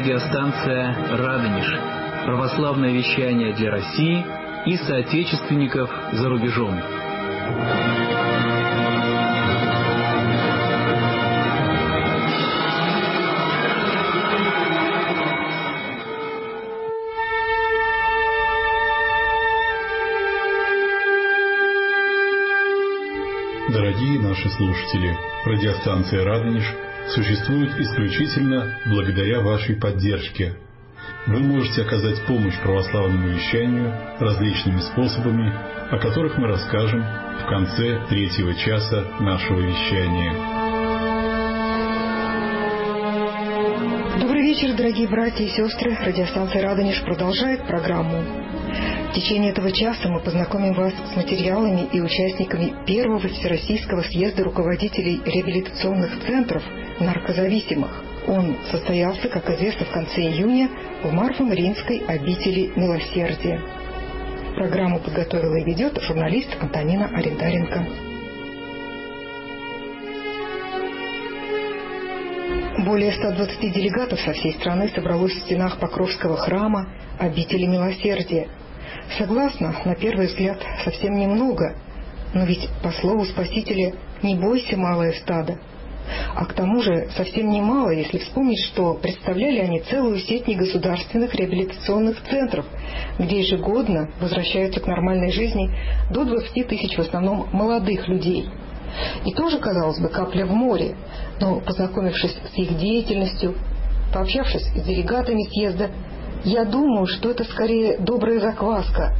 радиостанция «Радонеж». Православное вещание для России и соотечественников за рубежом. Дорогие наши слушатели, радиостанция «Радонеж» существует исключительно благодаря вашей поддержке. Вы можете оказать помощь православному вещанию различными способами, о которых мы расскажем в конце 3-го часа нашего вещания. Добрый вечер, дорогие братья и сестры. Радиостанция «Радонеж» продолжает программу. В течение этого часа мы познакомим вас с материалами и участниками первого Всероссийского съезда руководителей реабилитационных центров наркозависимых. Он состоялся, как известно, в конце июня в Марфо-Мариинской обители Милосердия. Программу подготовила и ведет журналист Антонина Арендаренко. Более 120 делегатов со всей страны собралось в стенах Покровского храма обители Милосердия. Согласно, на первый взгляд, совсем немного, но ведь по слову Спасителя «не бойся, малое стадо». А к тому же совсем немало, если вспомнить, что представляли они целую сеть негосударственных реабилитационных центров, где ежегодно возвращаются к нормальной жизни до 20 тысяч в основном молодых людей. И тоже, казалось бы, капля в море, но, познакомившись с их деятельностью, пообщавшись с делегатами съезда, я думаю, что это скорее добрая закваска,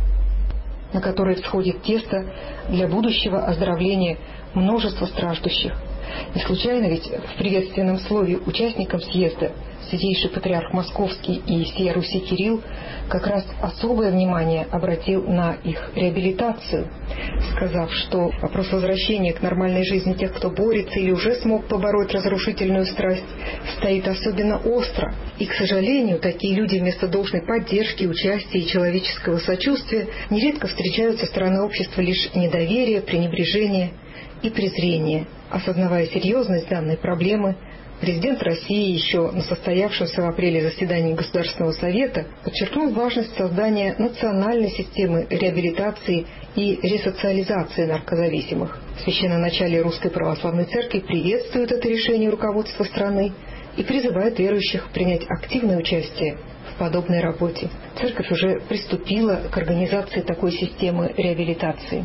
на которой всходит тесто для будущего оздоровления множества страждущих. Не случайно ведь в приветственном слове участникам съезда Святейший Патриарх Московский и всея Руси Кирилл как раз особое внимание обратил на их реабилитацию, сказав, что вопрос возвращения к нормальной жизни тех, кто борется или уже смог побороть разрушительную страсть, стоит особенно остро. И, к сожалению, такие люди вместо должной поддержки, участия и человеческого сочувствия нередко встречают со стороны общества лишь недоверие, пренебрежение и презрение. Осознавая серьезность данной проблемы, президент России еще на состоявшемся в апреле заседании Государственного совета подчеркнул важность создания национальной системы реабилитации и ресоциализации наркозависимых. Священноначалие Русской Православной Церкви приветствует это решение руководства страны и призывает верующих принять активное участие в подобной работе. Церковь уже приступила к организации такой системы реабилитации.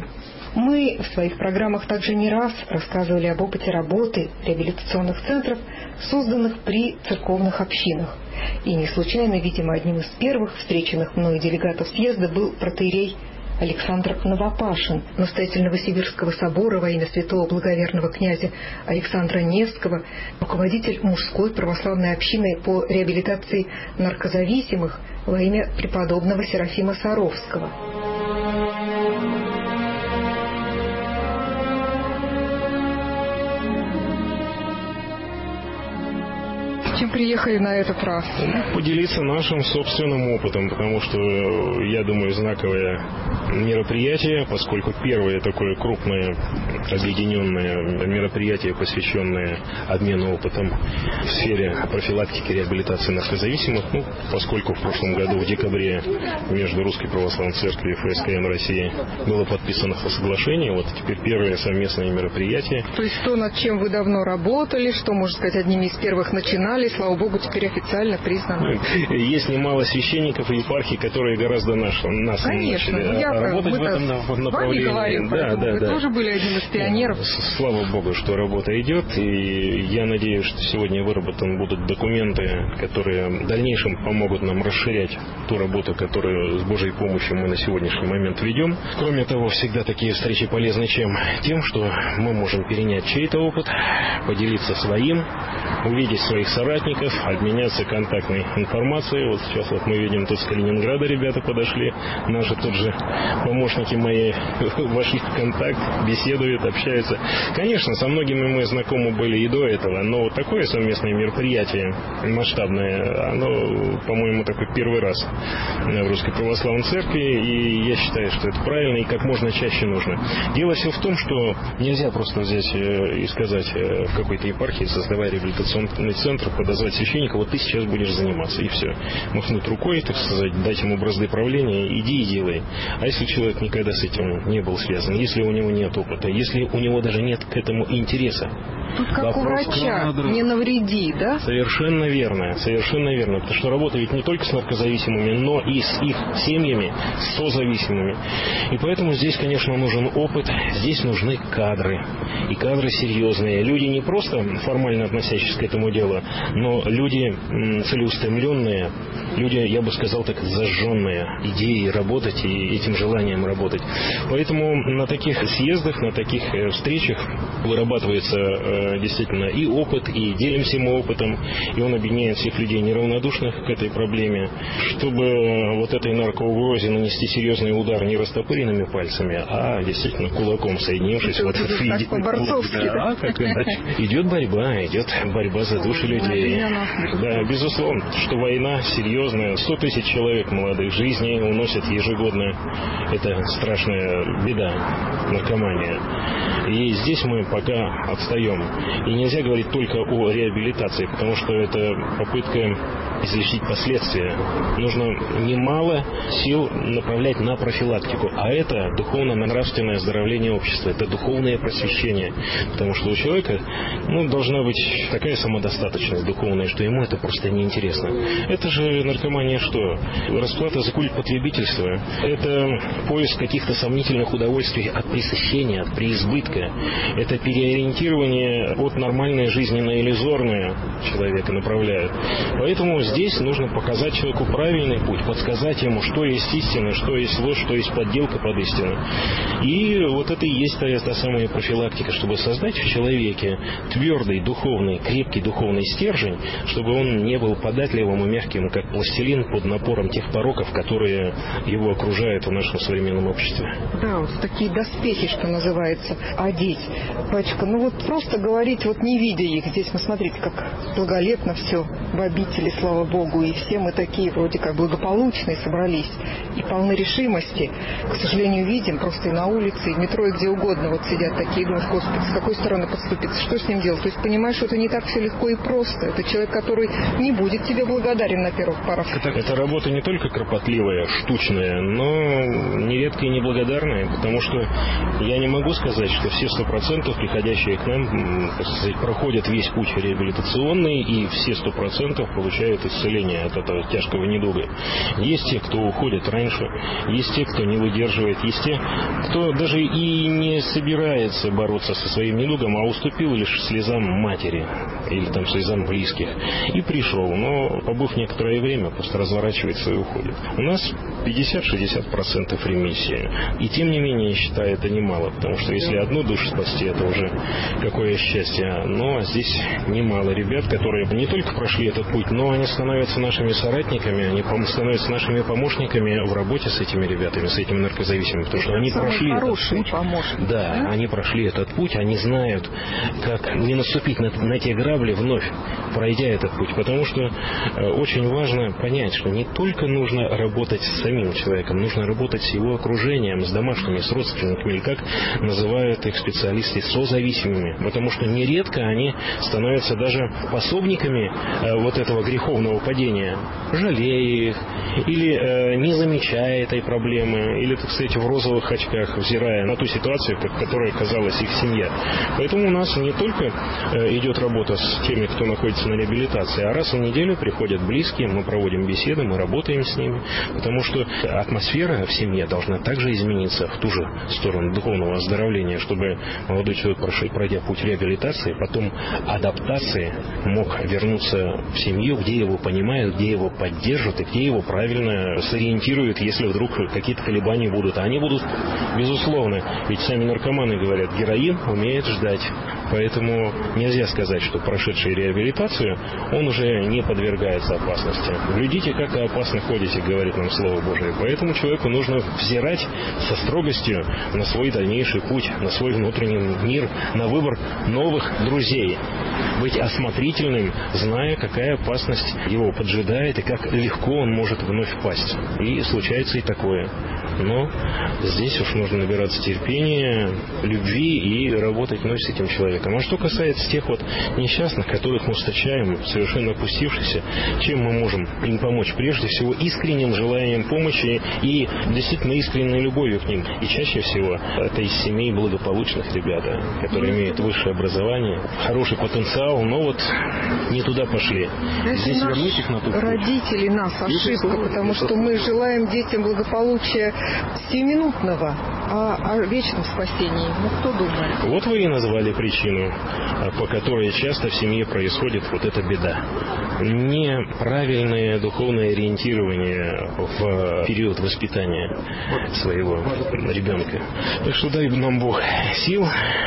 Мы в своих программах также не раз рассказывали об опыте работы реабилитационных центров, созданных при церковных общинах. И не случайно, видимо, одним из первых встреченных мною делегатов съезда был протоиерей Александр Новопашин, настоятель Новосибирского собора во имя святого благоверного князя Александра Невского, руководитель мужской православной общины по реабилитации наркозависимых во имя преподобного Серафима Саровского. Чем приехали на этот раз? Поделиться нашим собственным опытом, потому что, я думаю, знаковое мероприятие, поскольку первое такое крупное объединенное мероприятие, посвященное обмену опытом в сфере профилактики и реабилитации наркозависимых, поскольку в прошлом году в декабре между Русской Православной Церковью и ФСКН России было подписано соглашение, вот теперь первое совместное мероприятие. То есть то, над чем вы давно работали, что, можно сказать, одними из первых начинали, слава Богу, теперь официально признано. Есть немало священников и епархий, которые гораздо нас начали работать в этом направлении. Вы тоже были одним из пионеров. Слава Богу, что работа идет, и я надеюсь, что сегодня выработаны будут документы, которые в дальнейшем помогут нам расширять ту работу, которую с Божьей помощью мы на сегодняшний момент ведем. Кроме того, всегда такие встречи полезны тем, что мы можем перенять чей-то опыт, поделиться своим, увидеть своих соратников, обменяться контактной информацией. Вот сейчас мы видим, тут с Калининграда ребята подошли, наши тут же помощники мои вошли в контакт, беседуют, общаются. Конечно, со многими мы знакомы были и до этого, но вот такое совместное мероприятие масштабное, оно, по-моему, такой первый раз в Русской Православной Церкви, и я считаю, что это правильно и как можно чаще нужно. Дело все в том, что нельзя просто взять и сказать в какой-то епархии, создавая реабилитационный центр под назвать священника: вот ты сейчас будешь заниматься, и все. Махнуть рукой, так сказать, дать ему бразды правления, иди и делай. А если человек никогда с этим не был связан, если у него нет опыта, если у него даже нет к этому интереса. Тут как у врача, не навреди, да? Совершенно верно, потому что работа ведь не только с наркозависимыми, но и с их семьями, с созависимыми. И поэтому здесь, конечно, нужен опыт, здесь нужны кадры. И кадры серьезные. Люди не просто формально относящиеся к этому делу, но люди целеустремленные, люди, я бы сказал так, зажженные идеей работать и этим желанием работать. Поэтому на таких съездах, на таких встречах вырабатывается действительно и опыт, и делимся мы опытом, и он объединяет всех людей неравнодушных к этой проблеме, чтобы вот этой наркоугрозе нанести серьезный удар не растопыренными пальцами, а действительно кулаком соединившись. Вот по-борцовски. Как иначе. Идет борьба за души людей. Да, безусловно, что война серьезная, 100 тысяч человек молодых жизней уносят ежегодно. Это страшная беда, наркомания. И здесь мы пока отстаем. И нельзя говорить только о реабилитации, потому что это попытка излечить последствия. Нужно немало сил направлять на профилактику. А это духовно-нравственное оздоровление общества, это духовное просвещение. Потому что у человека должна быть такая самодостаточность духовная, что ему это просто неинтересно. Это же наркомания что? Расплата за культ потребительства. Это поиск каких-то сомнительных удовольствий от пресыщения, от преизбытка. Это переориентирование от нормальной жизни на иллюзорное человека направляет. Поэтому здесь нужно показать человеку правильный путь, подсказать ему, что есть истина, что есть ложь, что есть подделка под истину. И вот это и есть та самая профилактика, чтобы создать в человеке твердый, духовный, крепкий духовный стержень, чтобы он не был податливым и мягким, как пластилин под напором тех пороков, которые его окружают в нашем современном обществе. Да, вот такие доспехи, что называется, одеть. Батюшка, просто говорить, не видя их, здесь мы смотрите, как благолепно все в обители, слава Богу, и все мы такие вроде как благополучные собрались и полны решимости. К сожалению, видим просто и на улице, и в метро, и где угодно сидят такие, думают: Господи, с какой стороны подступиться, что с ним делать? То есть понимаешь, что это не так все легко и просто. Это человек, который не будет тебе благодарен на первых порах. Это работа не только кропотливая, штучная, но нередко и неблагодарная, потому что я не могу сказать, что все 100% приходящие к нам, проходят весь путь реабилитационный, и все 100% получают исцеление от этого тяжкого недуга. Есть те, кто уходит раньше, есть те, кто не выдерживает, есть те, кто даже и не собирается бороться со своим недугом, а уступил лишь слезам матери или слезам близких. И пришел, но побыв некоторое время, просто разворачивается и уходит. У нас 50-60% ремиссии. И тем не менее, я считаю, это немало, потому что если одну душу спасти, это уже какое счастье. Но здесь немало ребят, которые не только прошли этот путь, но они становятся нашими соратниками, они становятся нашими помощниками в работе с этими ребятами, с этими наркозависимыми, потому что они прошли этот путь. Да, они прошли этот путь, они знают, как не наступить на те грабли вновь, пройдя этот путь. Потому что очень важно понять, что не только нужно работать с самим человеком, нужно работать с его окружением, с домашними, с родственниками, или как называют их специалисты, созависимыми. Потому что нередко они становятся даже пособниками этого греховного падения, жалея их, или не замечая этой проблемы, или, так сказать, в розовых очках, взирая на ту ситуацию, которая казалась их семья. Поэтому у нас не только идет работа с теми, кто находится на реабилитации, а раз в неделю приходят близкие, мы проводим беседы, мы работаем с ними, потому что атмосфера в семье должна также измениться в ту же сторону духовного оздоровления, чтобы молодой человек, пройдя путь реабилитации, потом адаптации, мог вернуться в семью, где его понимают, где его поддержат и где его правильно сориентируют, если вдруг какие-то колебания будут. А они будут, безусловно. Ведь сами наркоманы говорят, героин умеет ждать. Поэтому нельзя сказать, что прошедший реабилитацию, он уже не подвергается опасности. Глядите, как опасно ходите, говорит нам Слово Божие. Поэтому человеку нужно взирать со строгостью на свой дальнейший путь, на свой внутренний мир, на выбор новых друзей. Быть осмотрительным, зная, какая опасность его поджидает и как легко он может вновь впасть. И случается и такое. Но здесь уж нужно набираться терпения, любви и работать вновь с этим человеком. А что касается тех вот несчастных, которых мы встречаем, совершенно опустившихся, чем мы можем им помочь? Прежде всего, искренним желанием помощи и действительно искренней любовью к ним. И чаще всего это из семей благополучных ребята, которые имеют высшее образование, хороший потенциал, но вот не туда пошли. Здесь вернуть их на ту родители нас ошибка, потому что мы желаем детям благополучия сиюминутного, о вечном спасении. Ну, кто думает? Вот вы и назвали причину, по которой часто в семье происходит вот эта беда. Неправильное духовное ориентирование в период воспитания своего ребенка. Так что дай нам Бог сил,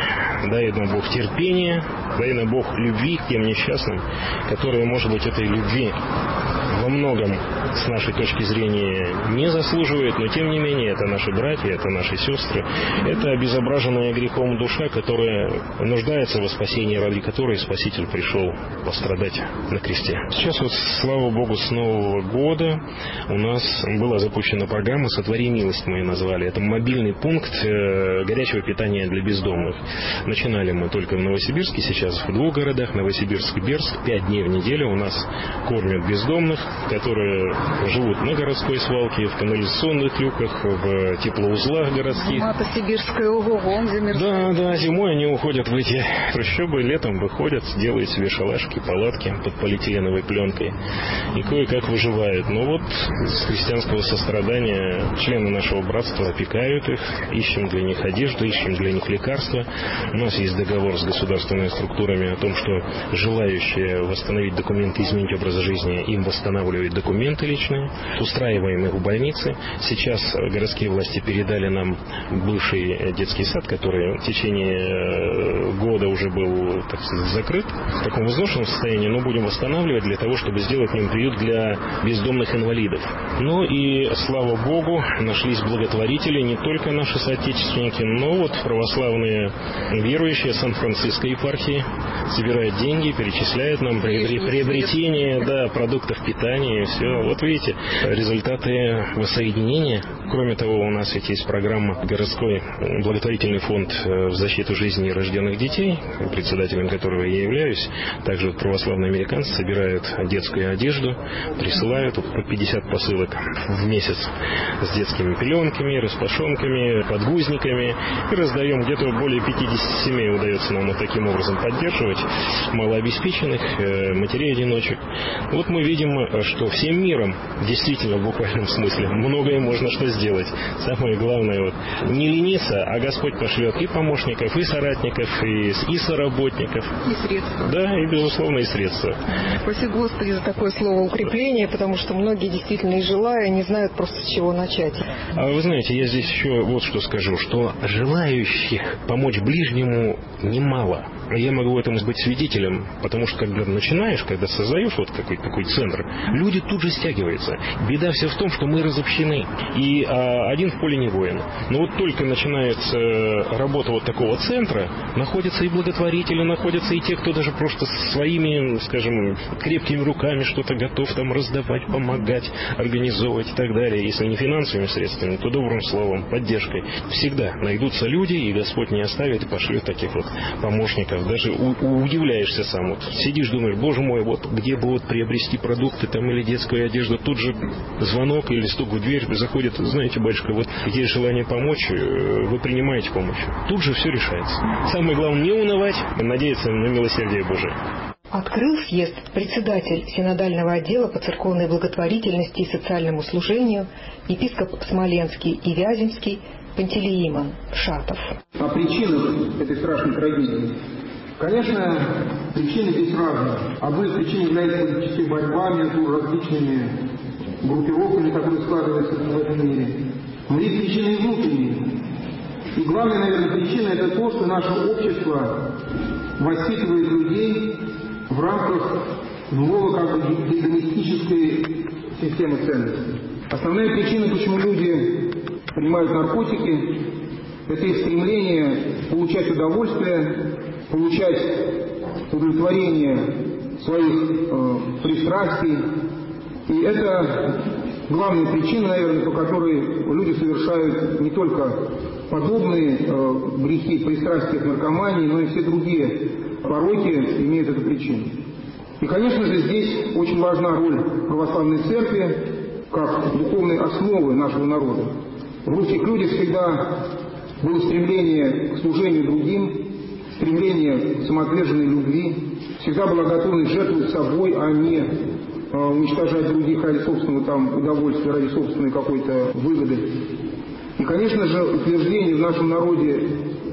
дай нам Бог терпения, дай нам Бог любви к тем несчастным, которые, может быть, этой любви во многом с нашей точки зрения не заслуживают, но тем не менее это наши братья, это наши сестры, это обезображенная грехом душа, которая нуждается во спасении, ради которой Спаситель пришел пострадать на кресте. Сейчас вот, слава Богу, с Нового года у нас была запущена программа «Сотвори милость», мы ее назвали. Это мобильный пункт горячего питания для бездомных. Начинали мы только в Новосибирске, сейчас в 2 городах, Новосибирск и Бердск. 5 дней в неделю у нас кормят бездомных, которые живут на городской свалке, в канализационных люках, в теплоузлах городских. Зима-то сибирская, ого-го, замерзает. Да, зимой они уходят в эти трущобы, летом выходят, делают себе шалашики, палатки под полиэтиленовой пленкой и кое-как выживают. Но вот с христианского сострадания члены нашего братства опекают их, ищем для них одежду, ищем для них лекарства. У нас есть договор с государственными структурами о том, что желающие восстановить документы, изменить образ жизни, им восстанавливают документы личные, устраиваем их в больнице. Сейчас городские власти передали нам бывший детский сад, который в течение года уже был, так сказать, закрыт в таком изношенном состоянии, но будем восстанавливать для того, чтобы сделать в нем приют для бездомных инвалидов. Ну и, слава Богу, нашлись благотворители, не только наши соотечественники, но вот православные верующие Сан-Франциско епархии собирают деньги, перечисляют нам приобретение продуктов питания и все. Вот видите, результаты воссоединения. Кроме того, у нас ведь есть программа городской благотворительный фонд в защиту жизни нерожденных детей, председателем которого я являюсь. Также православные американцы собирают детскую одежду, присылают по 50 посылок в месяц с детскими пеленками, распашонками, подгузниками и раздаем. Где-то более 50 семей удается нам вот таким образом поддерживать, малообеспеченных, матерей-одиночек. Вот мы видим, что всем миром, действительно, в буквальном смысле, многое можно что сделать. Самое главное, вот, не лениться, а Господь пошлет и помощников, и соратников, и соработников. И средства. Да, и, безусловно, и средства. Спасибо Господи за такое слово укрепление, потому что многие действительно и желая, не знают просто с чего начать. А вы знаете, я здесь еще вот что скажу, что желающих помочь ближнему немало. Я могу этому быть свидетелем, потому что когда начинаешь, когда создаешь вот какой-то такой центр, люди тут же стягиваются. Беда вся в том, что мы разобщены, и один в поле не воин. Но вот только начинается работа вот такого центра, находятся и благотворители, находятся и те, кто даже просто своими, скажем, крепкими руками что-то готов там раздавать, помогать, организовывать и так далее. Если не финансовыми средствами, то добрым словом, поддержкой. Всегда найдутся люди, и Господь не оставит и пошлет таких вот помощников. Даже удивляешься сам. Вот сидишь, думаешь, боже мой, вот где бы вот приобрести продукты там или детскую одежду, тут же звонок или стук в дверь заходит, знаете, батюшка, вот есть желание помочь, вы принимаете помощь. Тут же все решается. Самое главное не унывать, надеяться на милосердие Божие. Открыл съезд председатель синодального отдела по церковной благотворительности и социальному служению, епископ Смоленский и Вяземский Пантелеимон Шатов. О причинах этой страшной трагедии. Конечно, причины здесь разные. Одной из причин является политическая борьба между различными группировками, которые складываются в этом мире. Но есть причины и внутренние. И главная, наверное, причина – это то, что наше общество воспитывает людей в рамках новой, как бы, гедонистической системы ценностей. Основная причина, почему люди принимают наркотики, это их стремление получать удовольствие, получать удовлетворение своих пристрастий. И это главная причина, наверное, по которой люди совершают не только подобные грехи, пристрастия к наркомании, но и все другие пороки имеют эту причину. И, конечно же, здесь очень важна роль православной церкви как духовной основы нашего народа. В русских людях всегда было стремление к служению другим, стремление к самоотверженной любви, всегда была готовность жертвовать собой, а не уничтожать других ради собственного удовольствия, ради собственной какой-то выгоды. И, конечно же, утверждение в нашем народе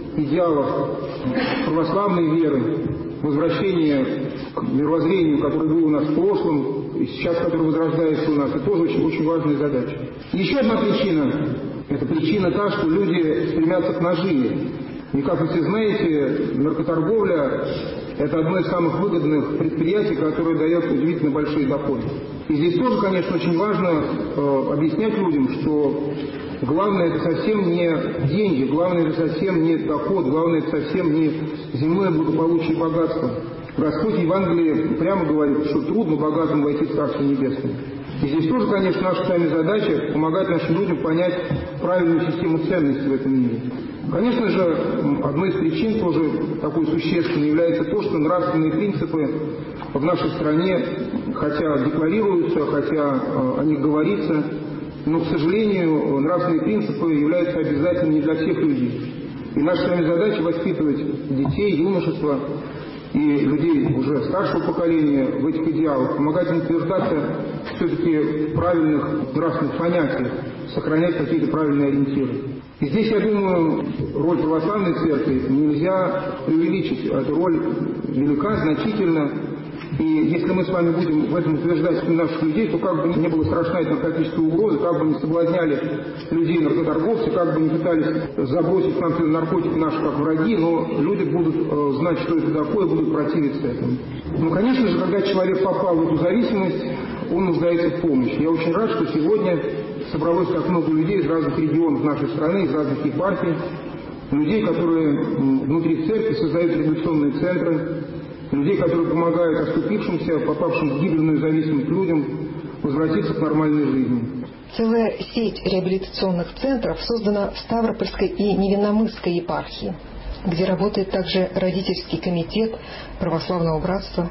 идеалов православной веры, возвращение к мировоззрению, которое было у нас в прошлом, и сейчас, которое возрождается у нас, это тоже очень важная задача. Еще одна причина – это причина та, что люди стремятся к наживе. И, как вы все знаете, наркоторговля – это одно из самых выгодных предприятий, которое дает удивительно большие доходы. И здесь тоже, конечно, очень важно объяснять людям, что главное – это совсем не деньги, главное – это совсем не доход, главное – это совсем не земное благополучие и богатство. Господь в Евангелии прямо говорит, что трудно богатым войти в Царство Небесное. И здесь тоже, конечно, наша с вами задача помогать нашим людям понять правильную систему ценностей в этом мире. Конечно же, одной из причин тоже такой существенной является то, что нравственные принципы в нашей стране, хотя декларируются, хотя о них говорится, но, к сожалению, нравственные принципы являются обязательными не для всех людей. И наша с вами задача воспитывать детей, юношество и людей уже старшего поколения в этих идеалах, помогать им утверждаться все-таки в правильных нравственных понятиях, сохранять какие-то правильные ориентиры. И здесь, я думаю, роль православной церкви нельзя преувеличить. Эта роль велика, значительна. И если мы с вами будем в этом утверждать наших людей, то как бы не было страшна эта наркотическая угроза, как бы не соблазняли людей наркоторговцы, как бы не пытались забросить к нам наркотики наши как враги, но люди будут знать, что это такое, будут противиться этому. Но, конечно же, когда человек попал в эту зависимость, он нуждается в помощи. Я очень рад, что сегодня собралось так много людей из разных регионов нашей страны, из разных епархий, людей, которые внутри церкви создают революционные центры, людей, которые помогают оступившимся, попавшим в гибельную зависимость людям возвратиться к нормальной жизни. Целая сеть реабилитационных центров создана в Ставропольской и Невинномысской епархии, где работает также родительский комитет православного братства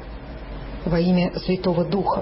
во имя Святого Духа.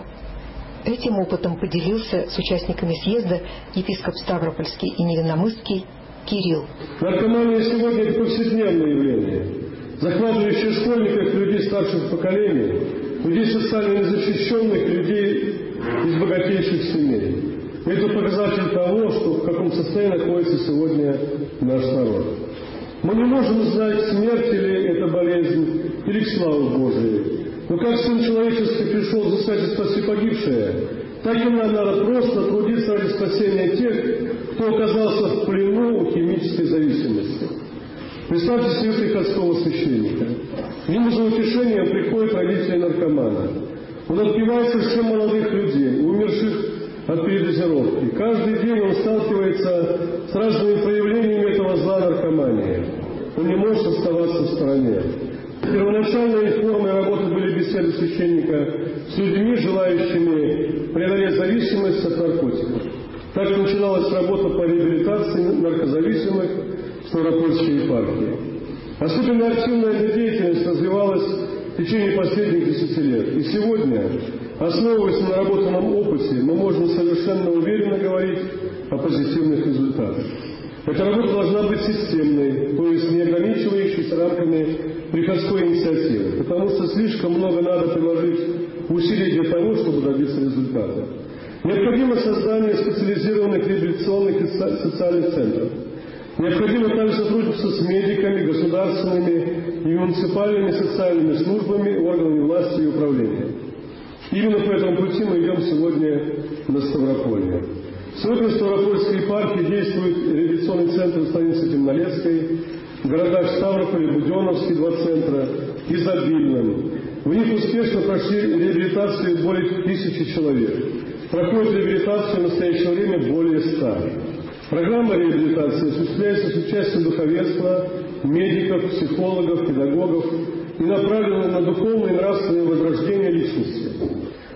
Этим опытом поделился с участниками съезда епископ Ставропольский и Невинномысский Кирилл. Наркомания сегодня – это повседневное явление, захватывающее школьников, людей старших поколений, людей социально незащищенных, людей из богатейших семей. Это показатель того, что в каком состоянии находится сегодня наш народ. Мы не можем знать, смерть ли это болезнь, или к славе Божией. Но как Сын Человеческий пришел взыскать и спасти погибшие, так и нам надо просто трудиться ради спасения тех, кто оказался в плену у химической зависимости. Представьте себе приходского священника. К нему за утешением приходят родители наркомана. Он отпивается всем молодых людей, умерших от передозировки. Каждый день он сталкивается с разными проявлениями этого зла наркомании. Он не может оставаться в стороне. Первоначальной формой работы были беседы священника с людьми, желающими преодолеть зависимость от наркотиков. Так начиналась работа по реабилитации наркозависимых в Ставропольской епархии. Особенно активная эта деятельность развивалась в течение последних 10 лет. И сегодня, основываясь на наработанном опыте, мы можем совершенно уверенно говорить о позитивных результатах. Эта работа должна быть системной, то есть не ограничивающейся рамками приходской инициативы, потому что слишком много надо приложить усилий для того, чтобы добиться результата. Необходимо создание специализированных реабилитационных и социальных центров. Необходимо также сотрудничество с медиками, государственными и муниципальными социальными службами, органами власти и управления. Именно по этому пути мы идем сегодня на Ставрополье. Сегодня в Ставропольской епархии действует реабилитационный центр в станице Темнолесской, в городах Ставрополе, Буденновске 2 центра и Забильном. В них успешно прошли реабилитацию более 1000 человек. Проходит реабилитацию в настоящее время более 100. Программа реабилитации осуществляется с участием духовенства, медиков, психологов, педагогов и направлена на духовное и нравственное возрождение личности.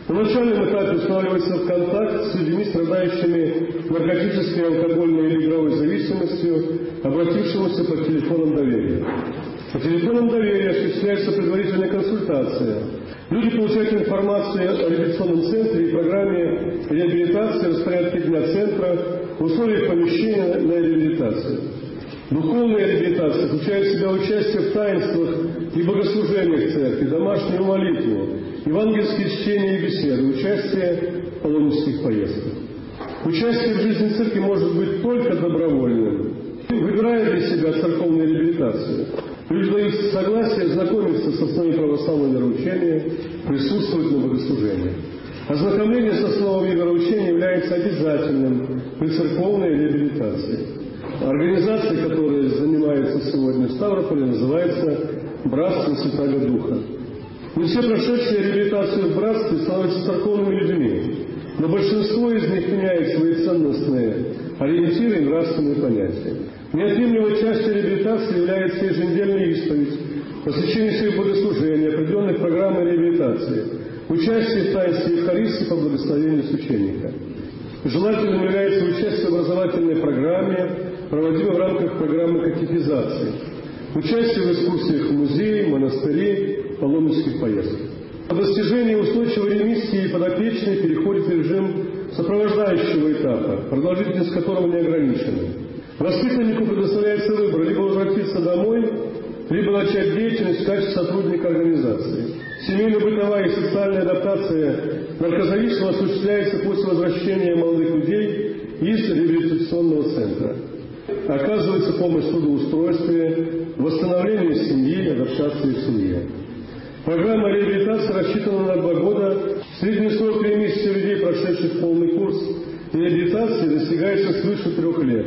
На начальном этапе устанавливается контакт с людьми, страдающими наркотической, алкогольной или игровой зависимостью, обратившимися по телефонам доверия. По телефонам доверия осуществляется предварительная консультация. Люди получают информацию о реабилитационном центре и программе реабилитации, распорядке дня центра, условиях помещения на реабилитацию. Духовная реабилитация включает в себя участие в таинствах и богослужениях церкви, домашнюю молитву, евангельские чтения и беседы, участие в паломнических поездках. Участие в жизни церкви может быть только добровольным. Выбирая для себя церковную реабилитацию, люди дают согласие знакомиться с основами православного вероучения, присутствовать на богослужениях. Ознакомление с основами вероучения является обязательным при церковной реабилитации. Организация, которая занимается сегодня в Ставрополе, называется «Братство Святаго Духа». Не все прошедшие реабилитацию в братстве становятся церковными людьми, но большинство из них меняет свои ценностные ориентиры и нравственные понятия. Неотъемлемой частью реабилитации является еженедельная исповедь, посвящение своих богослужений, определенной программы реабилитации, участие в таинстве Евхаристии по благословению священника. Желательным является участие в образовательной программе, проводимой в рамках программы катехизации, участие в экскурсиях в музеи, монастыри, паломнических поездках. По достижении устойчивой ремиссии подопечный переходит в режим сопровождающего этапа, продолжительность которого не ограничена. Воспитаннику предоставляется выбор либо возвратиться домой, либо начать деятельность в качестве сотрудника организации. Семейно-бытовая и социальная адаптация наркозависимого осуществляется после возвращения молодых людей из реабилитационного центра. Оказывается помощь в трудоустройстве, восстановлении семьи, адаптации в семье. Программа реабилитации рассчитана на 2 года. Средний срок ремиссии людей, прошедших полный курс реабилитации, достигается свыше 3 лет.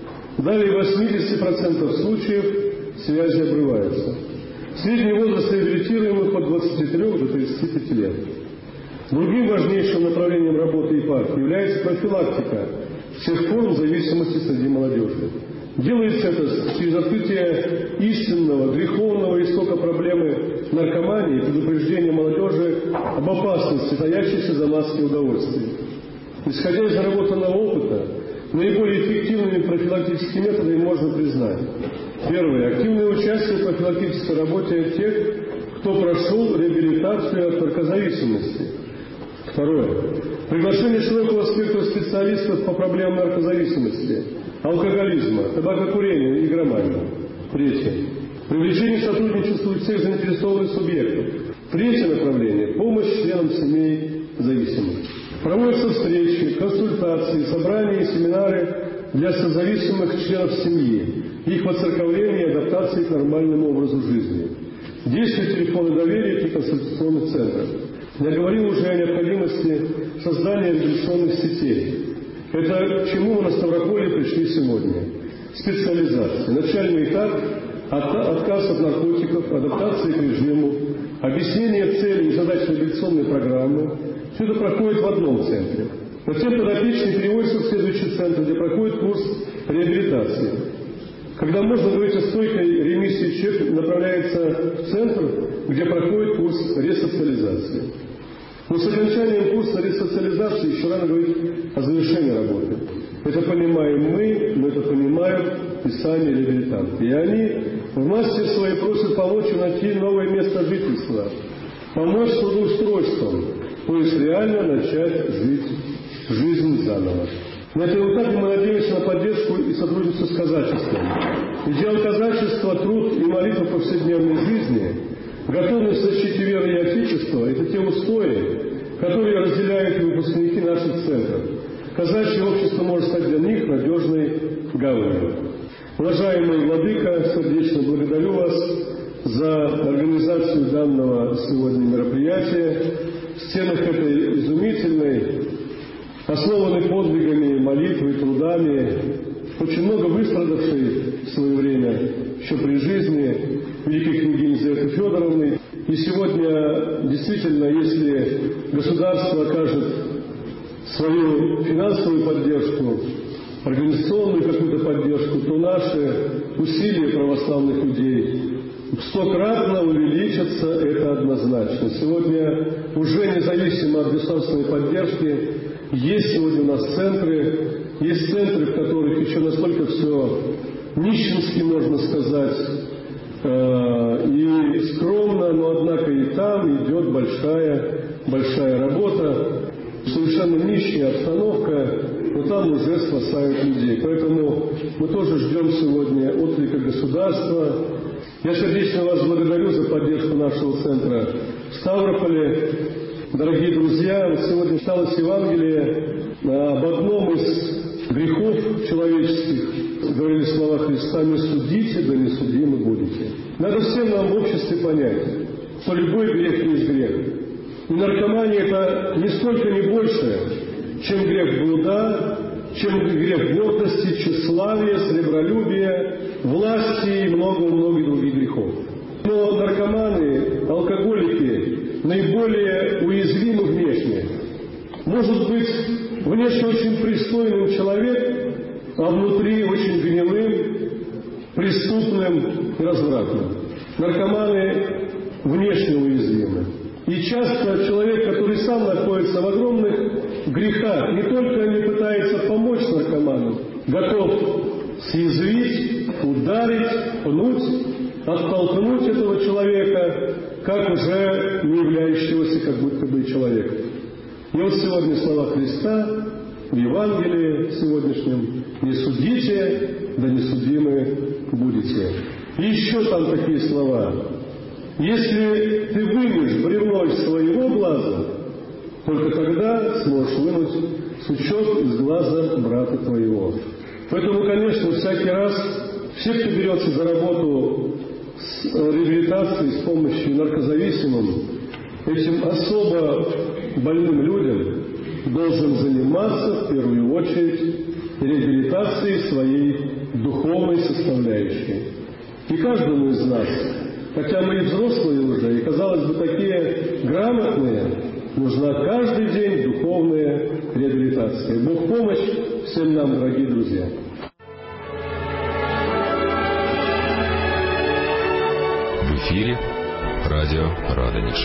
Далее в 80% случаев связи обрываются. Средний возраст реабилитируемых от 23 до 35 лет. Другим важнейшим направлением работы епархии является профилактика всех форм зависимости среди молодежи. Делается это через открытие истинного, греховного истока проблемы наркомании и предупреждение молодежи об опасности, таящейся за маской удовольствия. Исходя из наработанного опыта, наиболее эффективными профилактическими методами можно признать: первое. Активное участие в профилактической работе тех, кто прошел реабилитацию от наркозависимости. Второе. Приглашение широкого спектра специалистов по проблемам наркозависимости, алкоголизма, табакокурения и игромании. Третье. Привлечение к сотрудничеству всех заинтересованных субъектов. Третье направление – помощь членам семей зависимых. Проводятся встречи, консультации, собрания и семинары для созависимых членов семьи, их воцерковления и адаптации к нормальному образу жизни. Действуют телефоны доверия и консультационных центров. Я говорил уже о необходимости создания реабилитационных сетей. Это к чему мы на Ставрополе пришли сегодня. Специализация. Начальный этап – отказ от наркотиков, адаптация к режиму, объяснение целей и задач реабилитационной программы. Все это проходит в одном центре. Затем подопечный переводится в следующий центр, где проходит курс реабилитации. Когда можно говорить о стойкой ремиссии, человек направляется в центр, где проходит курс ресоциализации. Но с окончанием курса ресоциализации еще рано говорить о завершении работы. Это понимаем мы, но это понимают и сами реабилитанты. И они в массе своей просят помочь им найти новое место жительства, помочь с трудоустройством, то есть реально начать жить жизнь заново. На этом этапе мы надеемся на поддержку и сотрудничество с казачеством. Идеал казачества, труд и молитва в повседневной жизни, готовность к защите веры и Отечества – это те устои, которые разделяют и выпускники наших центров. Казачье общество может стать для них надежной гаванью. Уважаемый владыка, сердечно благодарю вас за организацию данного сегодня мероприятия. В стенах этой изумительной, основанной подвигами, молитвой, трудами, очень много выстрадавшей в свое время, еще при жизни, великой княгини Елизаветы Федоровны. И сегодня, действительно, если государство окажет свою финансовую поддержку, организационную какую-то поддержку, то наши усилия православных людей 100-кратно увеличатся, это однозначно. Сегодня уже независимо от государственной поддержки, есть сегодня у нас центры, в которых еще настолько все нищенски, можно сказать, и скромно, но однако и там идет большая работа, совершенно нищая обстановка, но там уже спасают людей. Поэтому мы тоже ждем сегодня отклика государства. Я сердечно вас благодарю за поддержку нашего центра в Ставрополе. Дорогие друзья, вот сегодня читалось Евангелие об одном из грехов человеческих. Говорили слова Христа: «Не судите, да не судимы будете». Надо всем нам в обществе понять, что любой грех есть грех. И наркомания – это ни столько, ни больше, чем грех блуда, чем грех гордости, тщеславия, сребролюбия, власти и много-много других грехов. Но наркоманы, алкоголики наиболее уязвимы внешне. Может быть внешне очень пристойным человек, а внутри очень гнилым, преступным и развратным. Наркоманы внешне уязвимы. И часто человек, который сам находится в огромных грехах, не только не пытается помочь наркоману, готов съязвить, ударить, пнуть, оттолкнуть этого человека, как уже не являющегося как будто бы человеком. И вот сегодня слова Христа в Евангелии сегодняшнем: «Не судите, да не судимы будете». И еще там такие слова: «Если ты вынешь бревно из своего глаза, только тогда сможешь вынуть сучок из глаза брата твоего». Поэтому, конечно, всякий раз все, кто берется за работу с реабилитацией, с помощью наркозависимым, этим особо больным людям должен заниматься в первую очередь реабилитацией своей духовной составляющей. И каждому из нас, хотя мы и взрослые уже, и, казалось бы, такие грамотные, нужна каждый день духовная реабилитация. Бог помощь всем нам, дорогие друзья. В эфире радио Радонеж.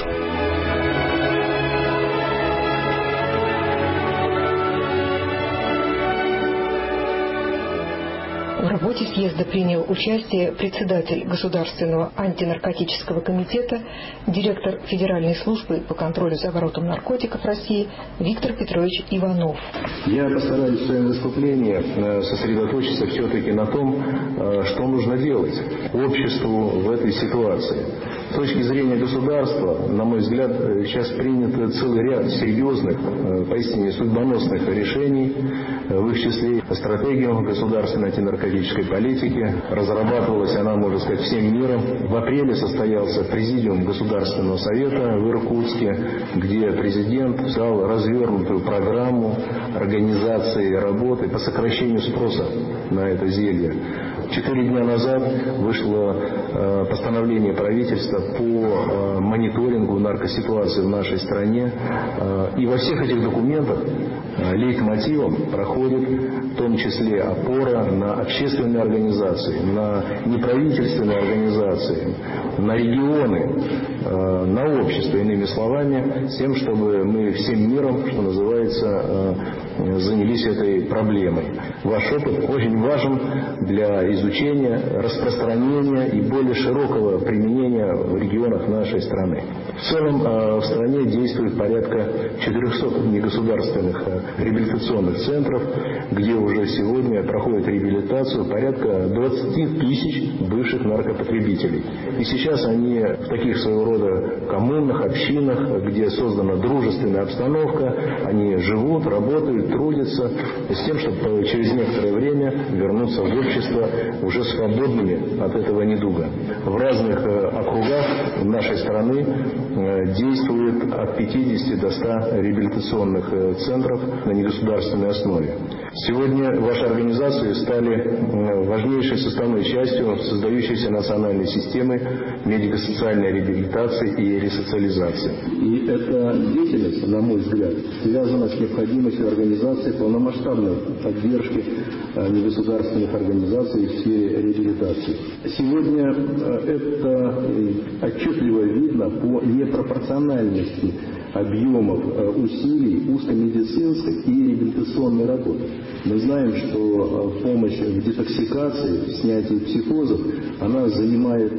В работе съезда принял участие председатель Государственного антинаркотического комитета, директор Федеральной службы по контролю за оборотом наркотиков России Виктор Петрович Иванов. Я постараюсь в своем выступлении сосредоточиться все-таки на том, что нужно делать обществу в этой ситуации. С точки зрения государства, на мой взгляд, сейчас принят целый ряд серьезных, поистине судьбоносных решений, в их числе стратегию государственной антинаркотической политики. Разрабатывалась она, можно сказать, всем миром. В апреле состоялся президиум Государственного совета в Иркутске, где президент взял развернутую программу организации работы по сокращению спроса на это зелье. 4 дня назад вышло постановление правительства по мониторингу наркоситуации в нашей стране. И во всех этих документах лейтмотивом проходит в том числе опора на общественные организации, на неправительственные организации, на регионы, на общество, иными словами, с тем, чтобы мы всем миром, что называется, занялись этой проблемой. Ваш опыт очень важен для изучения, распространения и более широкого применения в регионах нашей страны. В целом в стране действует порядка 400 негосударственных реабилитационных центров, где уже сегодня проходит реабилитацию порядка 20 тысяч бывших наркопотребителей. И сейчас они в таких своего рода коммунах, общинах, где создана дружественная обстановка, они живут, работают, трудятся с тем, чтобы через некоторое время вернуться в общество уже свободными от этого недуга. В разных округах нашей страны действует от 50 до 100 реабилитационных центров на негосударственной основе. Сегодня ваши организации стали важнейшей составной частью создающейся национальной системы медико-социальной реабилитации и ресоциализации. И эта деятельность, на мой взгляд, связана с необходимостью организации полномасштабной поддержки негосударственных организаций в сфере реабилитации. Сегодня это отчетливо видно по непропорциональности объемов усилий узкомедицинской и реабилитационной работы. Мы знаем, что помощь в детоксикации, в снятии психозов, она занимает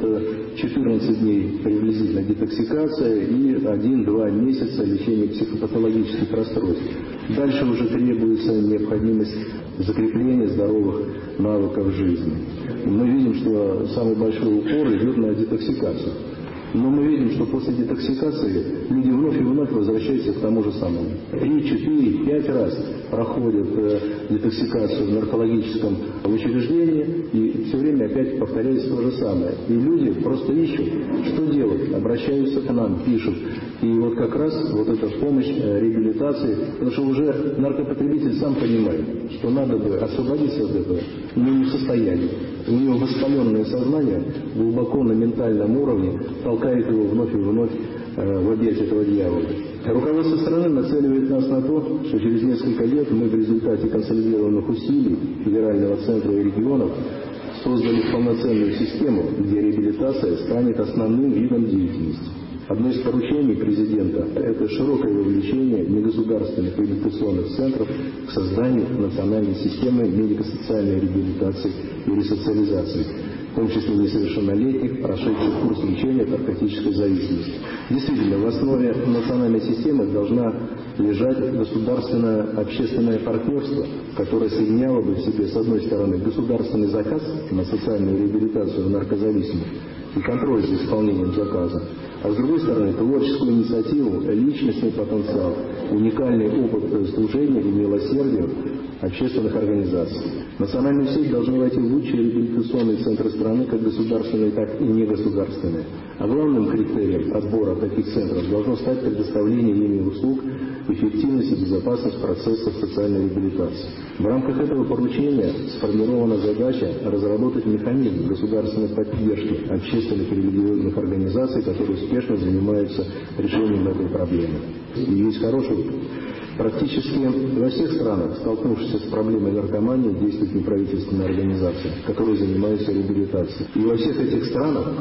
14 дней приблизительно детоксикация и 1-2 месяца лечения психопатологических расстройств. Дальше уже требуется необходимость закрепления здоровых навыков жизни. Мы видим, что самый большой упор идет на детоксикацию. Но мы видим, что после детоксикации люди вновь и вновь возвращаются к тому же самому. 3, 4, 5 раз проходят детоксикацию в наркологическом учреждении, и все время опять повторяется то же самое. И люди просто ищут, что делать, обращаются к нам, пишут. И вот как раз вот эта помощь реабилитации, потому что уже наркопотребитель сам понимает, что надо бы освободиться от этого, но не в состоянии. У него воспаленное сознание глубоко на ментальном уровне толкает его вновь и вновь в объятия этого дьявола. Руководство страны нацеливает нас на то, что через несколько лет мы в результате консолидированных усилий Федерального центра и регионов создали полноценную систему, где реабилитация станет основным видом деятельности. Одно из поручений президента – это широкое вовлечение негосударственных реабилитационных центров к созданию национальной системы медико-социальной реабилитации и ресоциализации, в том числе несовершеннолетних, прошедших курс лечения от наркотической зависимости. Действительно, в основе национальной системы должна лежать государственное общественное партнерство, которое соединяло бы в себе, с одной стороны, государственный заказ на социальную реабилитацию наркозависимых и контроль за исполнением заказа, а с другой стороны, творческую инициативу, личностный потенциал, уникальный опыт служения и милосердия общественных организаций. Национальную сеть должны войти в лучшие реабилитационные центры страны, как государственные, так и негосударственные. А главным критерием отбора таких центров должно стать предоставление ими услуг, эффективность и безопасность процессов социальной реабилитации. В рамках этого поручения сформирована задача разработать механизм государственной поддержки общественных и религиозных организаций, которые успешно занимаются решением этой проблемы. И есть хороший опыт. Практически во всех странах, столкнувшись с проблемой наркомании, действуют неправительственные организации, которые занимаются реабилитацией. И во всех этих странах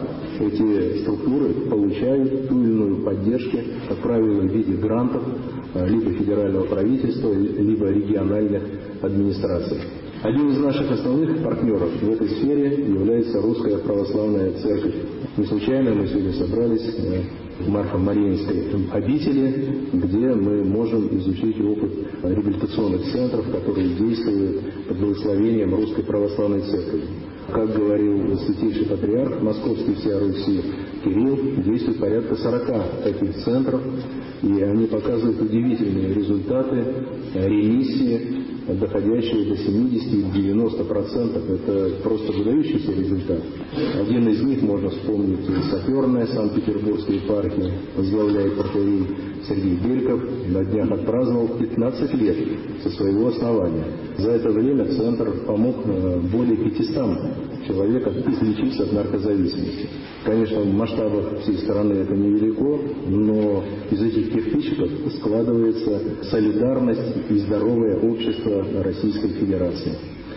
эти структуры получают ту или иную поддержку, как правило, в виде грантов, либо федерального правительства, либо региональных администраций. Один из наших основных партнеров в этой сфере является Русская Православная Церковь. Не случайно мы сегодня собрались в Марфо-Мариинской обители, где мы можем изучить опыт реабилитационных центров, которые действуют под благословением Русской Православной Церкви. Как говорил Святейший Патриарх Московский всея Руси Кирилл, действует порядка 40 таких центров, и они показывают удивительные результаты ремиссии, доходящие до 70 и 90%. Это просто выдающийся результат. Один из них можно вспомнить саперная Санкт-Петербургской епархии, возглавляет протоиерей Сергей Бельков, на днях отпраздновал 15 лет со своего основания. За это время центр помог более 500 человек излечиться от наркозависимости. Конечно, в масштабах всей страны это невелико, но из этих кирпичиков складывается солидарность и здоровое общество Российской Федерации.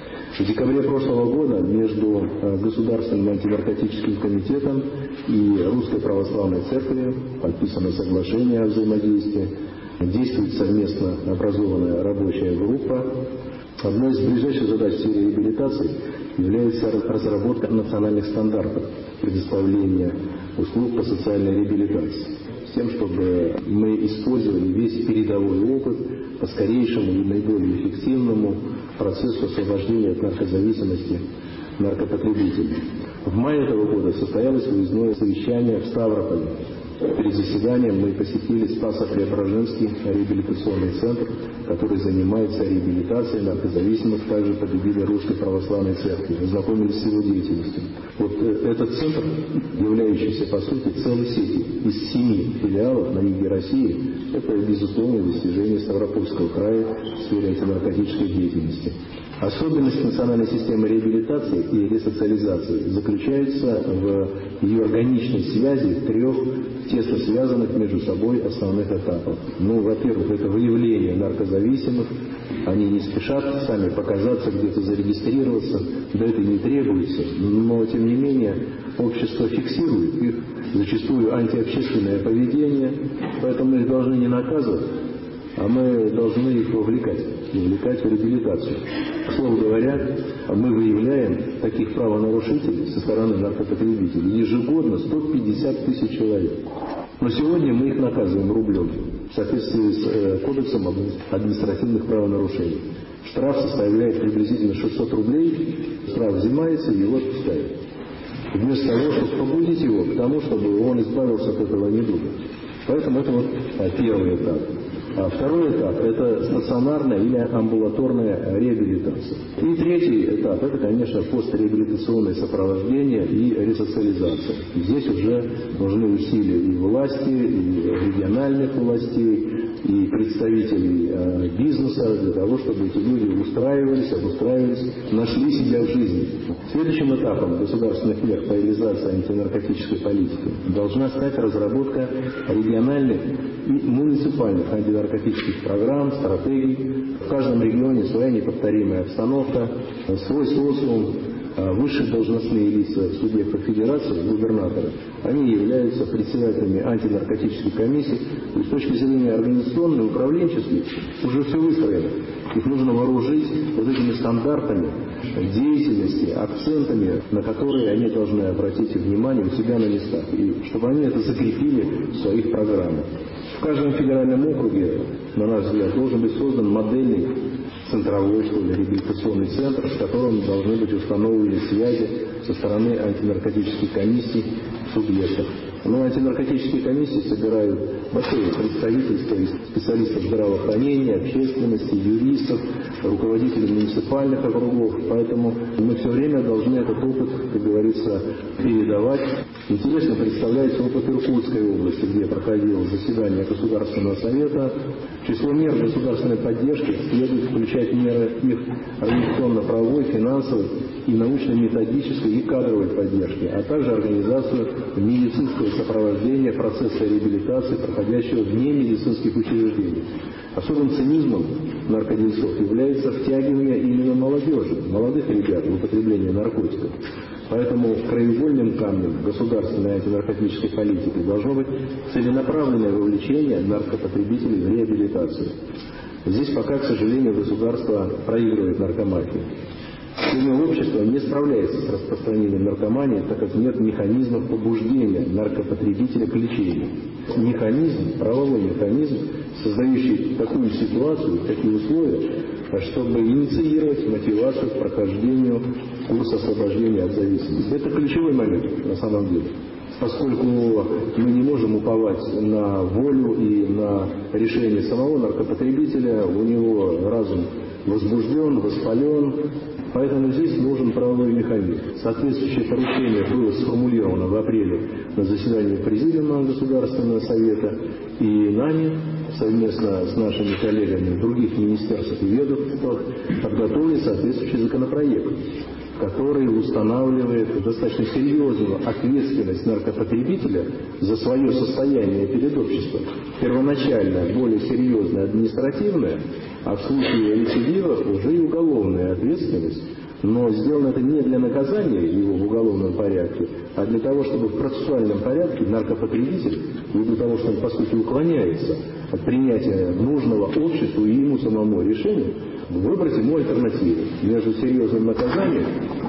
В декабре прошлого года между Государственным антинаркотическим комитетом и Русской Православной Церковью подписано соглашение о взаимодействии. Действует совместно образованная рабочая группа. Одной из ближайших задач в сфере реабилитации является разработка национальных стандартов предоставления услуг по социальной реабилитации. С тем, чтобы мы использовали весь передовой опыт по скорейшему и наиболее эффективному процессу освобождения от наркозависимости наркопотребителей. В мае этого года состоялось выездное совещание в Ставрополе. Перед заседанием мы посетили Спасо-Преображенский реабилитационный центр, который занимается реабилитацией наркозависимых также под эгидой Русской Православной Церкви. Ознакомились с его деятельностью. Вот этот центр, являющийся по сути целой сетью из 7 филиалов на юге России, это безусловное достижение Ставропольского края в сфере антинаркотической деятельности. Особенность национальной системы реабилитации и ресоциализации заключается в ее органичной связи 3 тесно связанных между собой основных этапов. Во-первых, это выявление наркозависимых, Они не спешат сами показаться, где-то зарегистрироваться, да это не требуется. Но, тем не менее, общество фиксирует их зачастую антиобщественное поведение, поэтому мы их должны не наказывать, а мы должны их вовлекать в реабилитацию. Слово говоря, мы выявляем таких правонарушителей со стороны наркопотребителей ежегодно 150 тысяч человек. Но сегодня мы их наказываем рублем в соответствии с Кодексом административных правонарушений. Штраф составляет приблизительно 600 рублей, штраф взимается и его отпускают. Вместо того, чтобы побудить его к тому, чтобы он избавился от этого недуга. Поэтому это вот первый этап. А второй этап – это стационарная или амбулаторная реабилитация. И третий этап – это, конечно, постреабилитационное сопровождение и ресоциализация. Здесь уже нужны усилия и власти, и региональных властей, и представителей бизнеса для того, чтобы эти люди устраивались, обустраивались, нашли себя в жизни. Следующим этапом государственных мер по реализации антинаркотической политики должна стать разработка региональных и муниципальных антинаркотических программ, стратегий. В каждом регионе своя неповторимая обстановка, свой социум. Высшие должностные лица субъектов федерации, губернаторы, они являются председателями антинаркотической комиссии. И с точки зрения организационной, управленческой, уже все выстроено. Их нужно вооружить вот этими стандартами деятельности, акцентами, на которые они должны обратить внимание у себя на местах. И чтобы они это закрепили в своих программах. В каждом федеральном округе, на наш взгляд, должен быть создан модельный центровой, что ли, реабилитационный центр, в котором должны быть установлены связи со стороны антинаркотической комиссии субъектов. Но антинаркотические комиссии собирают большое представительство из специалистов здравоохранения, общественности, юристов, руководителей муниципальных округов. Поэтому мы все время должны этот опыт, как говорится, передавать. Интересно представляется опыт Иркутской области, где проходило заседание Государственного совета. В число мер государственной поддержки следует включать меры их организационно-правовой, финансовой и научно-методической и кадровой поддержки, а также организацию медицинского сопровождения процесса реабилитации, проходящего вне медицинских учреждений. Особым цинизмом наркодельцов является втягивание именно молодежи, молодых ребят в употребление наркотиков. Поэтому краеугольным камнем государственной антинаркотической политики должно быть целенаправленное вовлечение наркопотребителей в реабилитацию. Здесь пока, к сожалению, государство проигрывает наркомании. Сегодня общество не справляется с распространением наркомании, так как нет механизмов побуждения наркопотребителя к лечению. Механизм, правовой механизм, создающий такую ситуацию, такие условия, чтобы инициировать мотивацию к прохождению курса освобождения от зависимости. Это ключевой момент на самом деле. Поскольку мы не можем уповать на волю и на решение самого наркопотребителя, у него разум возбужден, воспален, поэтому здесь нужен правовой механизм. Соответствующее поручение было сформулировано в апреле на заседании Президиума Государственного совета, и нами, совместно с нашими коллегами в других министерствах и ведомствах, подготовили соответствующий законопроект, который устанавливает достаточно серьезную ответственность наркопотребителя за свое состояние перед обществом. Первоначально более серьезная административная, а в случае рецидивов уже и уголовная ответственность. Но сделано это не для наказания его в уголовном порядке, а для того, чтобы в процессуальном порядке наркопотребитель, ввиду того, что он по сути уклоняется от принятия нужного обществу и ему самому решения, выбрать ему альтернативу между серьезным наказанием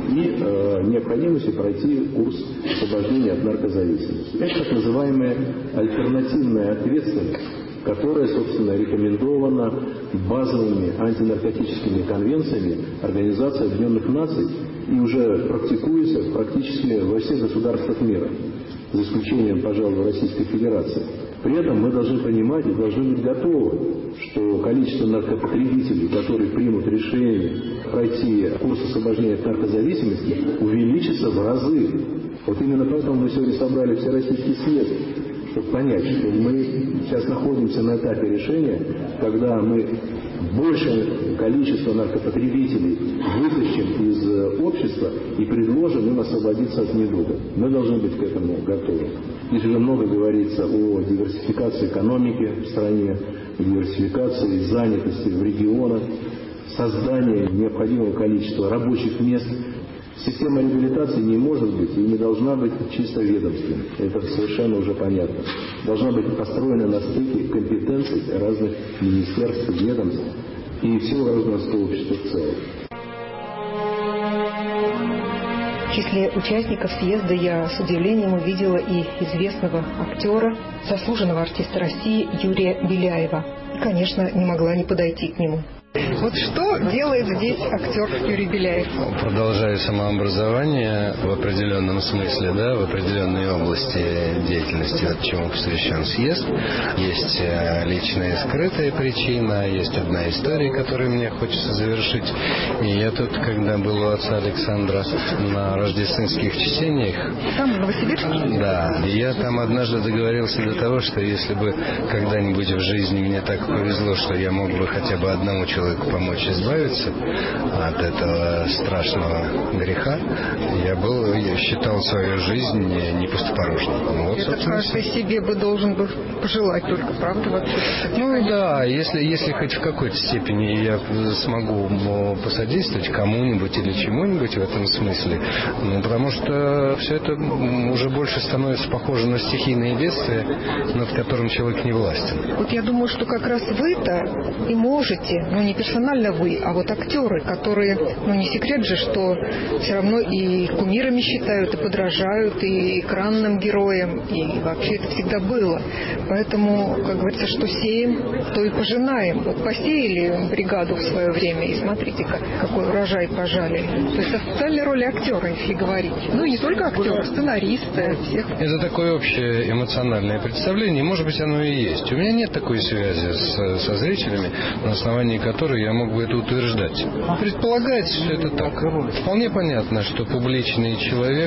и необходимостью пройти курс освобождения от наркозависимости. Это так называемая альтернативная ответственность, которая, собственно, рекомендована базовыми антинаркотическими конвенциями Организации Объединенных Наций и уже практикуется практически во всех государствах мира, за исключением, пожалуй, Российской Федерации. При этом мы должны понимать и должны быть готовы, что количество наркопотребителей, которые примут решение пройти курс освобождения от наркозависимости, увеличится в разы. Вот именно поэтому мы сегодня собрали Всероссийский съезд, чтобы понять, что мы сейчас находимся на этапе решения, когда мы большее количество наркопотребителей вытащим из общества и предложим им освободиться от недуга. Мы должны быть к этому готовы. Здесь уже много говорится о диверсификации экономики в стране, диверсификации, занятости в регионах, создания необходимого количества рабочих мест. Система реабилитации не может быть и не должна быть чисто ведомственной. Это совершенно уже понятно. Должна быть построена на стыке компетенций разных министерств, ведомств и всего гражданского общества в целом. В числе участников съезда я с удивлением увидела и известного актера, заслуженного артиста России Юрия Беляева. И, конечно, не могла не подойти к нему. Вот что делает здесь актер Юрий Беляев? Продолжаю самообразование в определенном смысле, да, в определенной области деятельности, от чему посвящен съезд. Есть личная скрытая причина, есть одна история, которую мне хочется завершить. И я тут, когда был у отца Александра на рождественских чтениях... Там, в Новосибирске? Да. Я там однажды договорился до того, что если бы когда-нибудь в жизни мне так повезло, что я мог бы хотя бы одному человеку помочь избавиться от этого страшного греха, я считал свою жизнь не пустопорожней. Ну, вот, это каждый себе бы должен был пожелать только, правда? Вообще, ну да, если хоть в какой-то степени я смогу посодействовать кому-нибудь или чему-нибудь в этом смысле, ну потому что все это уже больше становится похоже на стихийные бедствия, над которым человек не властен. Вот я думаю, что как раз вы-то и можете, ну не персонально вы, а вот актеры, которые, ну не секрет же, что все равно и кумирами считают, и подражают, и экранным героям, и вообще это всегда было. Поэтому, как говорится, что сеем, то и пожинаем. Вот посеяли бригаду в свое время, и смотрите, какой урожай пожали. То есть о социальной роли актера, если говорить. Ну и не только актера, сценариста, всех. Это такое общее эмоциональное представление, может быть, оно и есть. У меня нет такой связи со зрителями, на основании которой я мог бы это утверждать. Предполагается, что это так. Вполне понятно, что публичный человек,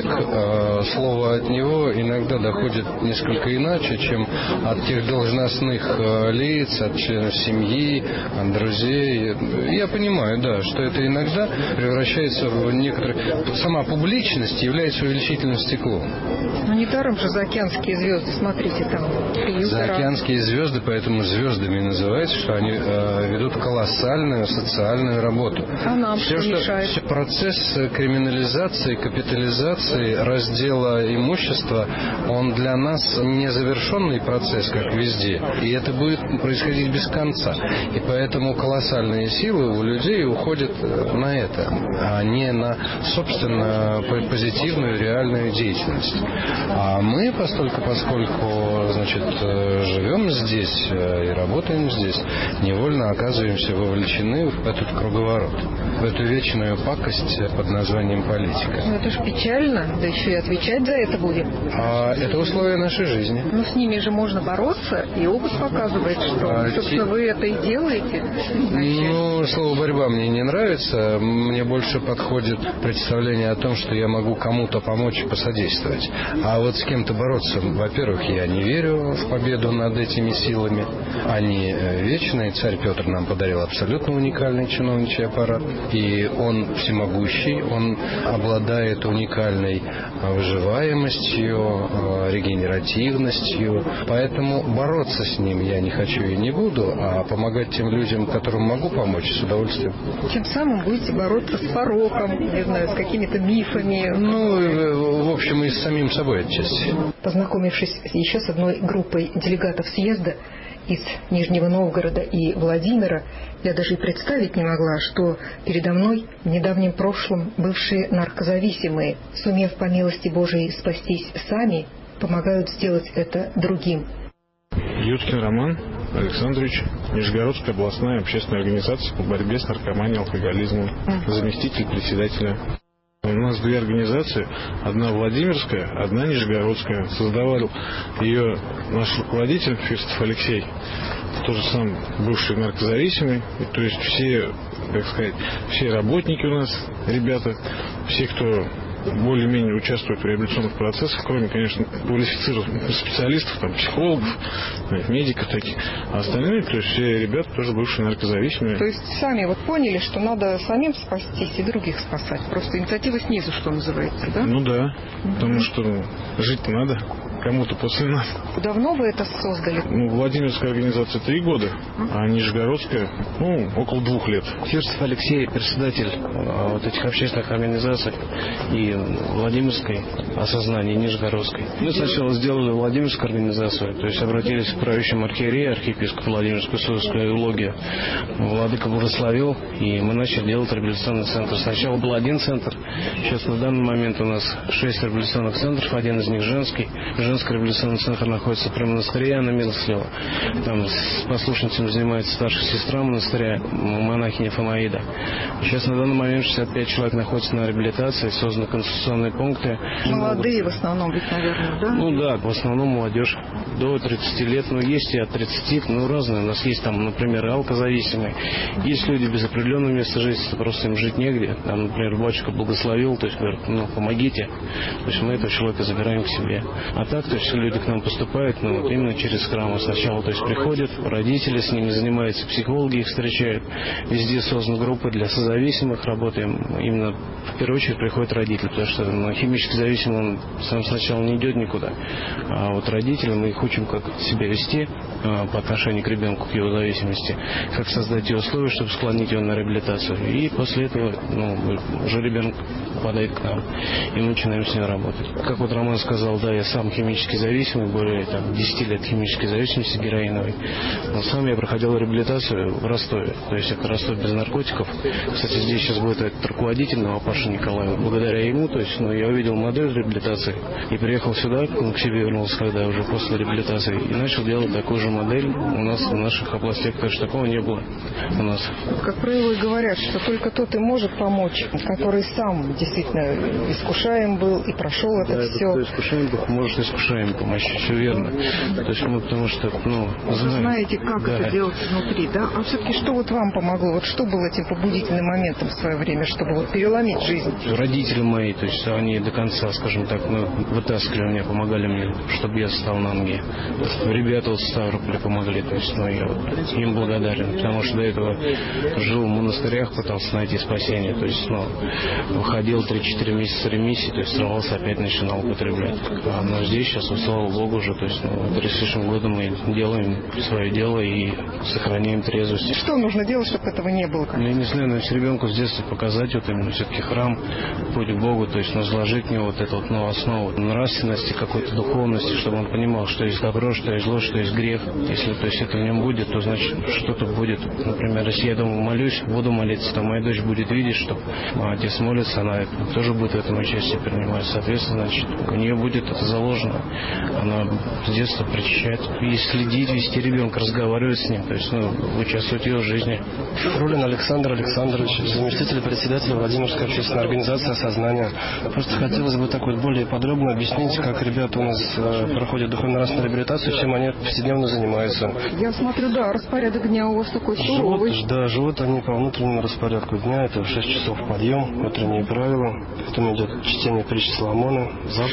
слово от него иногда доходит несколько иначе, чем от тех должностных лиц, от членов семьи, от друзей. Я понимаю, да, что это иногда превращается в некоторые... Сама публичность является увеличительным стеклом. Ну, недаром же заокеанские звезды, смотрите, там... Заокеанские звезды, поэтому звездами называются, что они ведут колоссальную социальную работу. А нам что мешает? Процесс криминализации, капитализации, раздела имущества, он для нас незавершенный процесс, как везде. И это будет происходить без конца. И поэтому колоссальные силы у людей уходят на это, а не на, собственно, позитивную реальную деятельность. А мы, поскольку, значит, живем здесь и работаем здесь, невольно оказываемся вовлечены в этот круговорот, в эту вечную пакость под названием политика. Ну это ж печально, да еще и отвечать за это будем. А это условия нашей жизни. Ну с ними же можно бороться, и опыт показывает, что, собственно, вы это и делаете. Ну, слово «борьба» мне не нравится. Мне больше подходит представление о том, что я могу кому-то помочь и посодействовать. А вот с кем-то бороться, во-первых, я не верю в победу над этими силами. Они вечные. Царь Петр нам подарил абсолютно уникальный чиновничий аппарат. И он всемогущий, он обладает уникальной выживаемостью, регенеративностью. Поэтому бороться с ним я не хочу и не буду, а помогать тем людям, которым могу помочь, с удовольствием. Тем самым будете бороться с пороком, не знаю, с какими-то мифами. Ну, в общем, и с самим собой отчасти. Познакомившись еще с одной группой делегатов съезда из Нижнего Новгорода и Владимира, я даже и представить не могла, что передо мной в недавнем прошлом бывшие наркозависимые, сумев по милости Божией спастись сами, помогают сделать это другим. Юткин Роман Александрович, Нижегородская областная общественная организация по борьбе с наркоманией и алкоголизмом, заместитель председателя. У нас две организации, одна Владимирская, одна Нижегородская. Создавал ее наш руководитель Фирстов Алексей, тоже сам бывший наркозависимый. То есть все, как сказать, все работники у нас, ребята, все, кто более-менее участвуют в реабилитационных процессах, кроме, конечно, квалифицированных специалистов, там, психологов, медиков таких, а остальные, то есть все ребята тоже бывшие наркозависимые. То есть сами вот поняли, что надо самим спастись и других спасать. Просто инициатива снизу, что называется, да? Ну да, потому что жить надо. кому-то после нас. Давно вы это создали? Владимирская организация 3 года, а Нижегородская, около 2 лет. Фирстов Алексей, председатель вот этих общественных организаций и Владимирской осознания, и Нижегородской. Мы сначала сделали Владимирскую организацию, то есть обратились к правящему архиерею, архиепископу Владимирской Суздальской Логии. Владыка благословил, и мы начали делать реабилитационный центр. Сначала был один центр, сейчас на данный момент у нас 6 реабилитационных центров, один из них женский. Женский реабилитационный центр находится при монастыре Анна Милостливая. Там с послушницами занимается старшая сестра монастыря, монахиня Фомаида. Сейчас на данный момент 65 человек находятся на реабилитации, созданы конституционные пункты. Молодые в основном ведь, наверное, да? Да, в основном молодежь до 30 лет, есть и от 30, разные. У нас есть там, например, алкозависимые. Есть люди без определенного места жительства, просто им жить негде. Там, например, батюшка благословил, то есть говорит, помогите. То есть мы этого человека забираем к себе. А так, то есть люди к нам поступают, именно через храмы. Сначала, то есть приходят, родители с ними занимаются, психологи их встречают. Везде созданы группы для созависимых, работаем. Именно в первую очередь приходят родители, потому что химически зависимый он сам сначала не идет никуда. А вот родители, мы их учим, как себя вести по отношению к ребенку, к его зависимости, как создать те условия, чтобы склонить его на реабилитацию. И после этого уже ребенок попадает к нам, и мы начинаем с ним работать. Как вот Роман сказал, я сам химически зависимый, более 10 лет химической зависимости героиновой. Но сам я проходил реабилитацию в Ростове, то есть это Ростов без наркотиков. Кстати, здесь сейчас будет этот руководитель Новопаша Николай. Благодаря ему, я увидел модель реабилитации и приехал сюда, к себе вернулся, когда уже после реабилитации, и начал делать такую же модель у нас в наших областях, потому что такого не было у нас. Как правило, говорят, что только тот и может помочь, который сам действительно искушаем был и прошел это все. Кто искушаем был, может искушаем помочь, все верно. То есть мы потому что, вы знаете, как это делать внутри, да? А все-таки что вам помогло? Что было этим побудительным моментом в свое время, чтобы переломить жизнь? Родители мои, то есть они до конца, скажем так, вытаскивали меня, помогали мне, чтобы я встал на ноги. Ребята в Ставрополе помогли, то есть я им благодарен, потому что до этого жил в монастырях, пытался найти спасение, то есть выходил 3-4 месяца ремиссии, то есть срывался, опять начинал употреблять. Но здесь сейчас, слава Богу, уже, то есть 3 с лишним года мы делаем свое дело и сохраняем трезвость. Что нужно делать, чтобы этого не было? Я не знаю, но ребенку с детства показать именно все-таки храм, путь к Богу, то есть заложить в него основу нравственности, какой-то духовности, чтобы он понимал, что есть добро, что есть зло, что есть грех. Если это в нем будет, то значит что-то будет. Например, если я дома молюсь, буду молиться, то моя дочь будет видеть, что отец молится, она тоже будет в этом участие принимать. Соответственно, значит, у нее будет это заложено. Она с детства причащает. И следить, вести ребенка, разговаривать с ним, то есть участвовать в его жизни. Рулин Александр Александрович, заместитель председателя Владимирской общественной организации «Осознание». Просто хотелось бы так более подробно объяснить, как ребята у нас проходят духовно-нравственную реабилитацию, чем они повседневно занимаются. Я смотрю, распорядок дня у вас такой суровый. Живут они по внутреннему распорядку дня. Это в 6 часов подъем, утренние правила. Потом идет чтение притчи Соломона.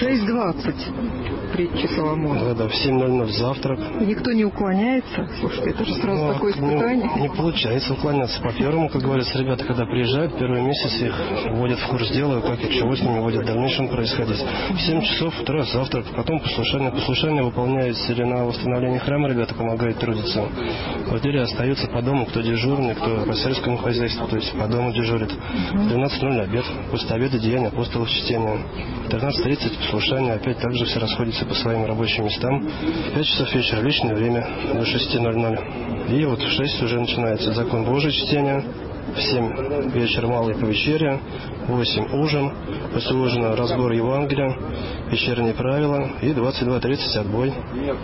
6:20 притчи Соломона. Да, в 7:00 завтрак. Никто не уклоняется? Слушайте, это же сразу такое испытание. Не получается уклоняться. По первому, как говорится, ребята, когда приезжают, первый месяц их вводят в курс дела, как и чего с ними будет в дальнейшем происходить. В 7 часов утра завтрак, потом послушание. Послушание выполняется или на восстановление храма, ребята помогают трудиться. В квартире остаются по дому, кто дежурный, кто по сельскому хозяйству, то есть по дому дежурит. В 12:00 обед, после обеда деяния апостолов чтения. В 13:30 послушание, опять также все расходятся по своим рабочим местам. В 5 часов вечера личное время до 6:00. И в 6 уже начинается закон Божий чтение. В 7 вечера малая повечерия, в 8 ужин, после ужина разбор Евангелия, вечерние правила и 22:30 отбой.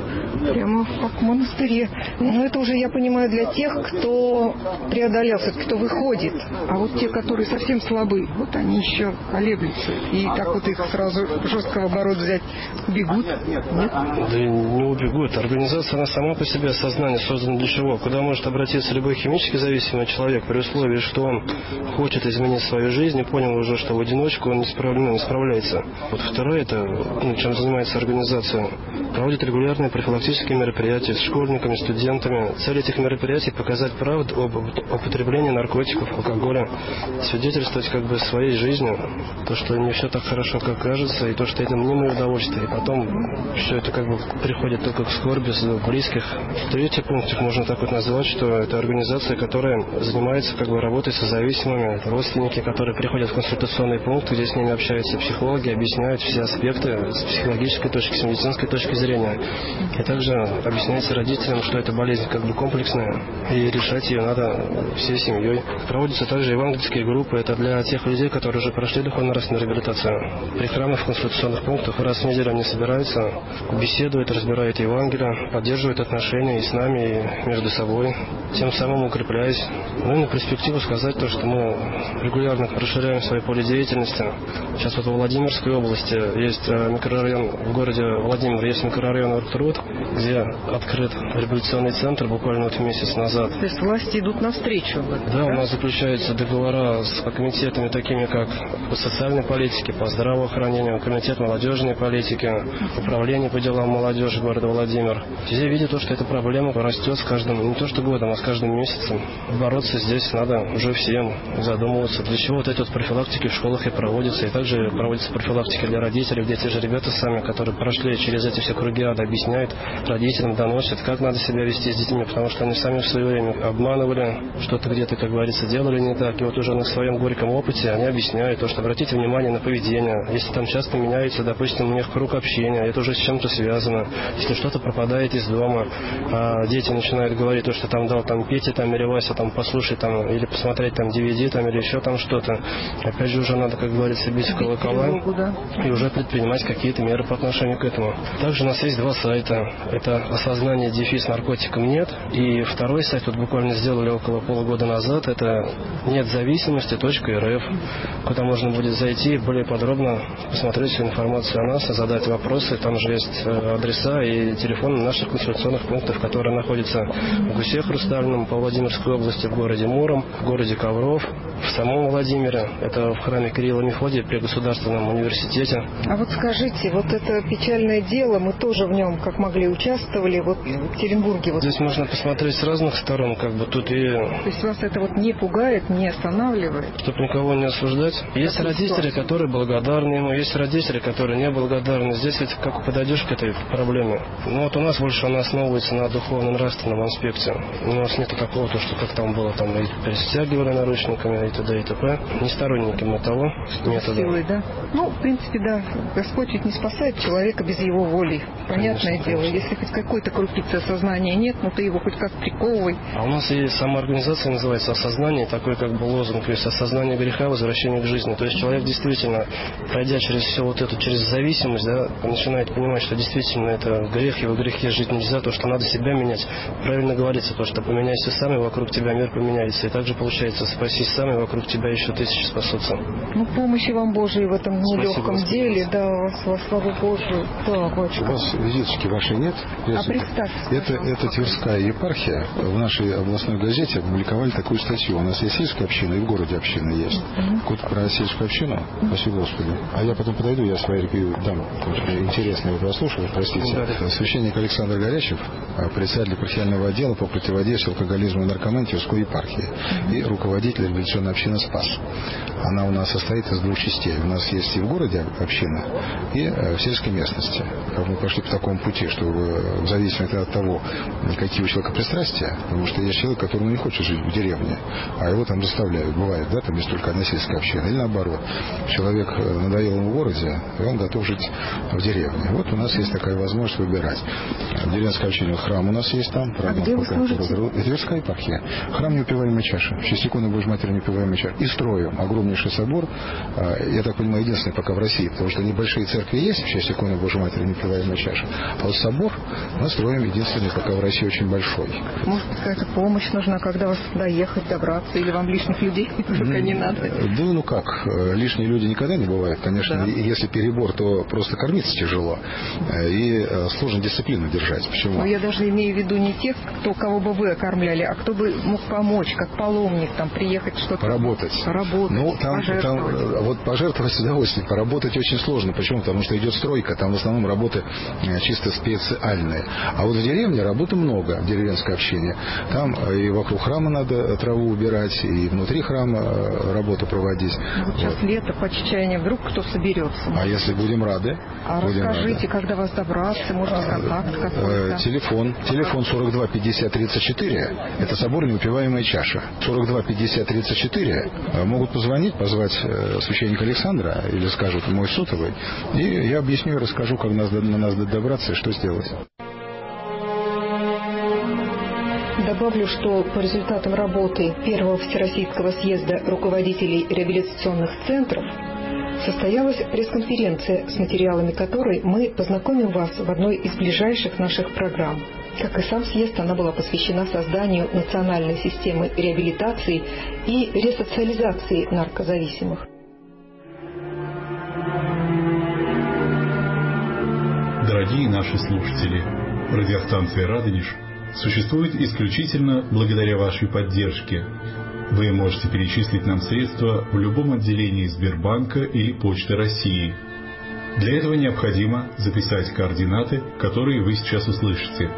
Прямо как в монастыре. Но это уже, я понимаю, для тех, кто преодолел, кто выходит. А вот те, которые совсем слабы, они еще колеблются. И так их сразу жестко в оборот взять, убегут? Нет? Да не убегут. Организация, она сама по себе, сознание создана для чего? Куда может обратиться любой химически зависимый человек при условии, условии, что он хочет изменить свою жизнь и понял уже, что в одиночку он не справляется. Вот второе, это чем занимается организация. Проводит регулярные профилактические мероприятия с школьниками, студентами. Цель этих мероприятий — показать правду об употреблении наркотиков, алкоголя, свидетельствовать своей жизнью, то, что не все так хорошо, как кажется, и то, что это мнимое удовольствие. И потом все это приходит только к скорби близких. Третий пункт можно так вот назвать, что это организация, которая занимается работой со зависимыми. Это родственники, которые приходят в консультационный пункт, где с ними общаются психологи, объясняют все аспекты с психологической точки, с медицинской точки зрения. И также объясняется родителям, что это болезнь комплексная, и решать ее надо всей семьей. Проводятся также евангельские группы. Это для тех людей, которые уже прошли духовно-нравственную реабилитацию. При храмах, в консультационных пунктах раз в неделю они собираются, беседуют, разбирают Евангелие, поддерживают отношения и с нами, и между собой, тем самым укрепляясь. Ну и на перспективу сказать то, что мы регулярно расширяем свое поле деятельности. Сейчас вот в Владимирской области есть микрорайон, в городе Владимир есть микрорайон Оргтруд, где открыт реабилитационный центр буквально месяц назад. То есть власти идут навстречу? Да, у нас заключаются договора с комитетами, такими как по социальной политике, по здравоохранению, комитет молодежной политики, управление по делам молодежи города Владимир. Все видят то, что эта проблема растет с каждым, не то что годом, а с каждым месяцем. Бороться здесь надо уже всем, задумываться, для чего вот эти вот профилактики в школах и проводятся. И также проводятся профилактики для родителей, где те же ребята сами, которые прошли через эти все круги ада, объясняют родителям, доносят, как надо себя вести с детьми, потому что они сами в свое время обманывали, что-то где-то, как говорится, делали не так. И вот уже на своем горьком опыте они объясняют то, что обратите внимание на поведение. Если там часто меняется, допустим, у них круг общения, это уже с чем-то связано. Если что-то пропадает из дома, а дети начинают говорить то, что там дал Петя или Вася, послушай или посмотреть DVD или еще что-то. Опять же уже надо, как говорится, бить в колокола и уже предпринимать какие-то меры по отношению к этому. Также у нас есть 2 сайта. Это осознание наркотикам нет. И второй сайт вот буквально сделали около полугода назад. Это нетзависимости.рф, куда можно будет зайти и более подробно посмотреть всю информацию о нас, задать вопросы. Там же есть адреса и телефоны наших консультационных пунктов, которые находятся в Гусе Хрустальном по Владимирской области, в городе Муром, в городе Ковров, в самом Владимире. Это в храме Кирилла Мефодия при Государственном университете. А вот скажите, вот это печальное дело, мы тоже в нем как могли участвовали в Екатеринбурге. Здесь можно посмотреть с разных сторон, тут и... То есть вас это не пугает, не останавливает? Чтобы никого не осуждать. Есть родители, которые благодарны ему, есть родители, которые не благодарны. Здесь ведь как подойдешь к этой проблеме. Вот у нас больше она основывается на духовно-нравственном аспекте. У нас нет такого, что как там было, и перестягивали наручниками и т.д. и т.п. Не сторонники мы того метода. Силой, да? В принципе, да. Господь ведь не спасает человека без его воли. Понятное дело. Если хоть какой-то крупицы осознания нет, ты его хоть как приковывай. А у нас и сама организация называется «Осознание», такой лозунг, то есть осознание греха, возвращение к жизни. То есть человек действительно, пройдя через все через зависимость, начинает понимать, что действительно это грех, его грехе жить нельзя, то, что надо себя менять. Правильно говорится, то, что поменяйся сам, и вокруг тебя мир поменяется. И также получается, спасись сам, и вокруг тебя еще тысячи спасутся. Помощи вам Божией в этом нелегком деле, во славу Божию. Да, батюшка. У вас визиточки вашей нет? А представьте, это Тверская епархия. В нашей областной газете опубликовали такую статью. У нас есть сельская община, и в городе община есть. Про сельскую общину, спасибо Господи. А я потом подойду, я свои ревью дам. Интересно, вы прослушали, простите. Священник Александр Горячев, председатель епархиального отдела по противодействию алкоголизму и наркомании Тверской епархии и руководитель революционной общины «Спас». Она у нас состоит из 2 частей. У нас есть и в городе община, и в сельской местности. Как мы пошли по такому пути, чтобы в зависимости от того, какие у человека пристрастия, потому что есть человек, который не хочет жить в деревне, а его там заставляют. Бывает, там есть только одна сельская община. Или наоборот, человек надоел ему в городе, и он готов жить в деревне. Вот у нас есть такая возможность выбирать. В деревенской общине храм у нас есть там. А где вы служите? Тверская епархия. Храм Неупиваемой чаши. В честь иконы Божьей Матери Неупиваемой чаши. И строим огромнейший собор. Я так понимаю, единственный пока в России, потому что небольшие церкви есть в честь иконы Божьей Матери Неупиваемой чаши. А вот собор мы строим единственный пока в России очень большой. Может, какая-то помощь нужна, когда вас доехать, добраться, или вам лишних людей пока не надо? Да, лишние люди никогда не бывают. Конечно, если перебор, то просто кормиться тяжело. И сложно дисциплину держать. Почему? Я даже имею в виду не тех, кого бы вы окормляли, а кто бы мог помочь, как положено. паломник, там приехать что-то... Поработать. Ну, там вот пожертвовать с удовольствием. Поработать очень сложно. Почему? Потому что идет стройка, там в основном работы чисто специальные. А вот в деревне работы много, деревенское общение. Там и вокруг храма надо траву убирать, и внутри храма работу проводить. Вот сейчас лето, по чечаянию, вдруг кто соберется. А если будем рады? Расскажите, как до вас добраться, может быть, контакт какой-то? Телефон 42 50 34. Это собор неупиваемая чаша. 42 50 34. Могут позвонить, позвать священника Александра или скажут мой сотовый. И я объясню и расскажу, как на нас добраться и что сделать. Добавлю, что по результатам работы Первого Всероссийского съезда руководителей реабилитационных центров состоялась пресс-конференция, с материалами которой мы познакомим вас в одной из ближайших наших программ. Как и сам съезд, она была посвящена созданию национальной системы реабилитации и ресоциализации наркозависимых. Дорогие наши слушатели, радиостанция «Радонеж» существует исключительно благодаря вашей поддержке. Вы можете перечислить нам средства в любом отделении Сбербанка или Почты России. Для этого необходимо записать координаты, которые вы сейчас услышите.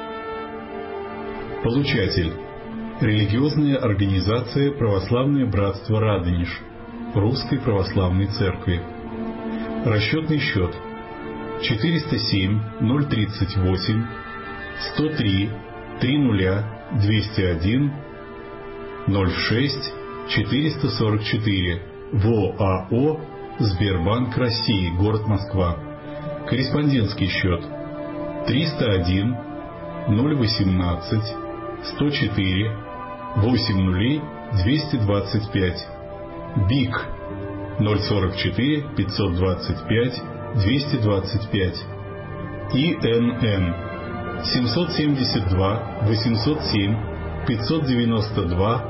Получатель. Религиозная организация «Православное братство Радонеж» Русской Православной Церкви. Расчетный счет 407 038 103 30 201 06 444 ВОАО Сбербанк России, город Москва. Корреспондентский счет 301 018 104 80 225. БИК 044 525 225. ИНН 772 807 592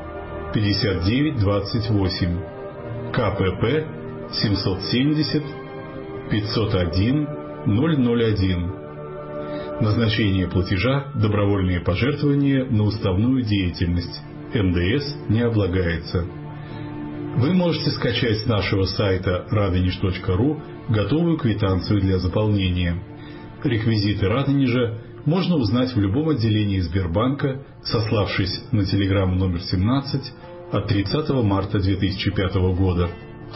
5928. КПП 770 501 001. Назначение платежа добровольные пожертвования на уставную деятельность. НДС не облагается. Вы можете скачать с нашего сайта radonеж.ру готовую квитанцию для заполнения. Реквизиты Радонежа можно узнать в любом отделении Сбербанка, сославшись на телеграмму номер 17 от 30 марта 2005 года.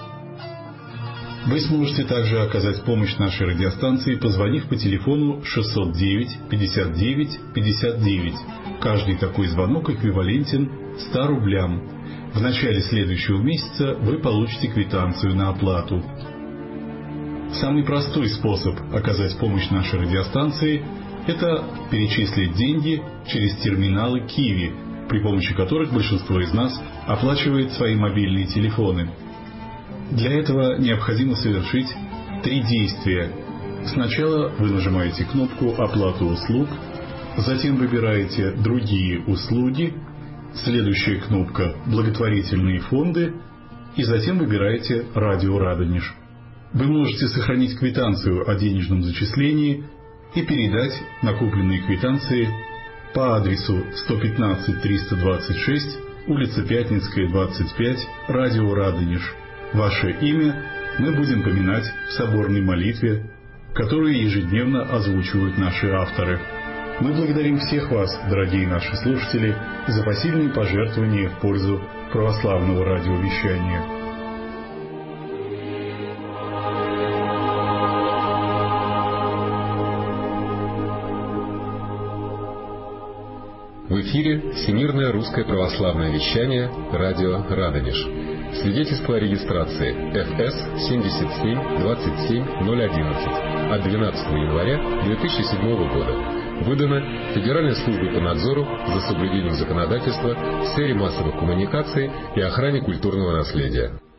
Вы сможете также оказать помощь нашей радиостанции, позвонив по телефону 609 59 59. Каждый такой звонок эквивалентен 100 рублям. В начале следующего месяца вы получите квитанцию на оплату. Самый простой способ оказать помощь нашей радиостанции – это перечислить деньги через терминалы Киви, при помощи которых большинство из нас оплачивает свои мобильные телефоны. Для этого необходимо совершить 3 действия. Сначала вы нажимаете кнопку «Оплата услуг», затем выбираете «Другие услуги», следующая кнопка «Благотворительные фонды» и затем выбираете «Радио Радонеж». Вы можете сохранить квитанцию о денежном зачислении и передать накопленные квитанции по адресу 115-326, улица Пятницкая, 25, Радио Радонеж. Ваше имя мы будем поминать в соборной молитве, которую ежедневно озвучивают наши авторы. Мы благодарим всех вас, дорогие наши слушатели, за посильные пожертвования в пользу православного радиовещания. В эфире Всемирное русское православное вещание радио Радонеж. Свидетельство о регистрации ФС 77 27 011 от 12 января 2007 года. Выдано Федеральной службой по надзору за соблюдением законодательства в сфере массовых коммуникаций и охране культурного наследия.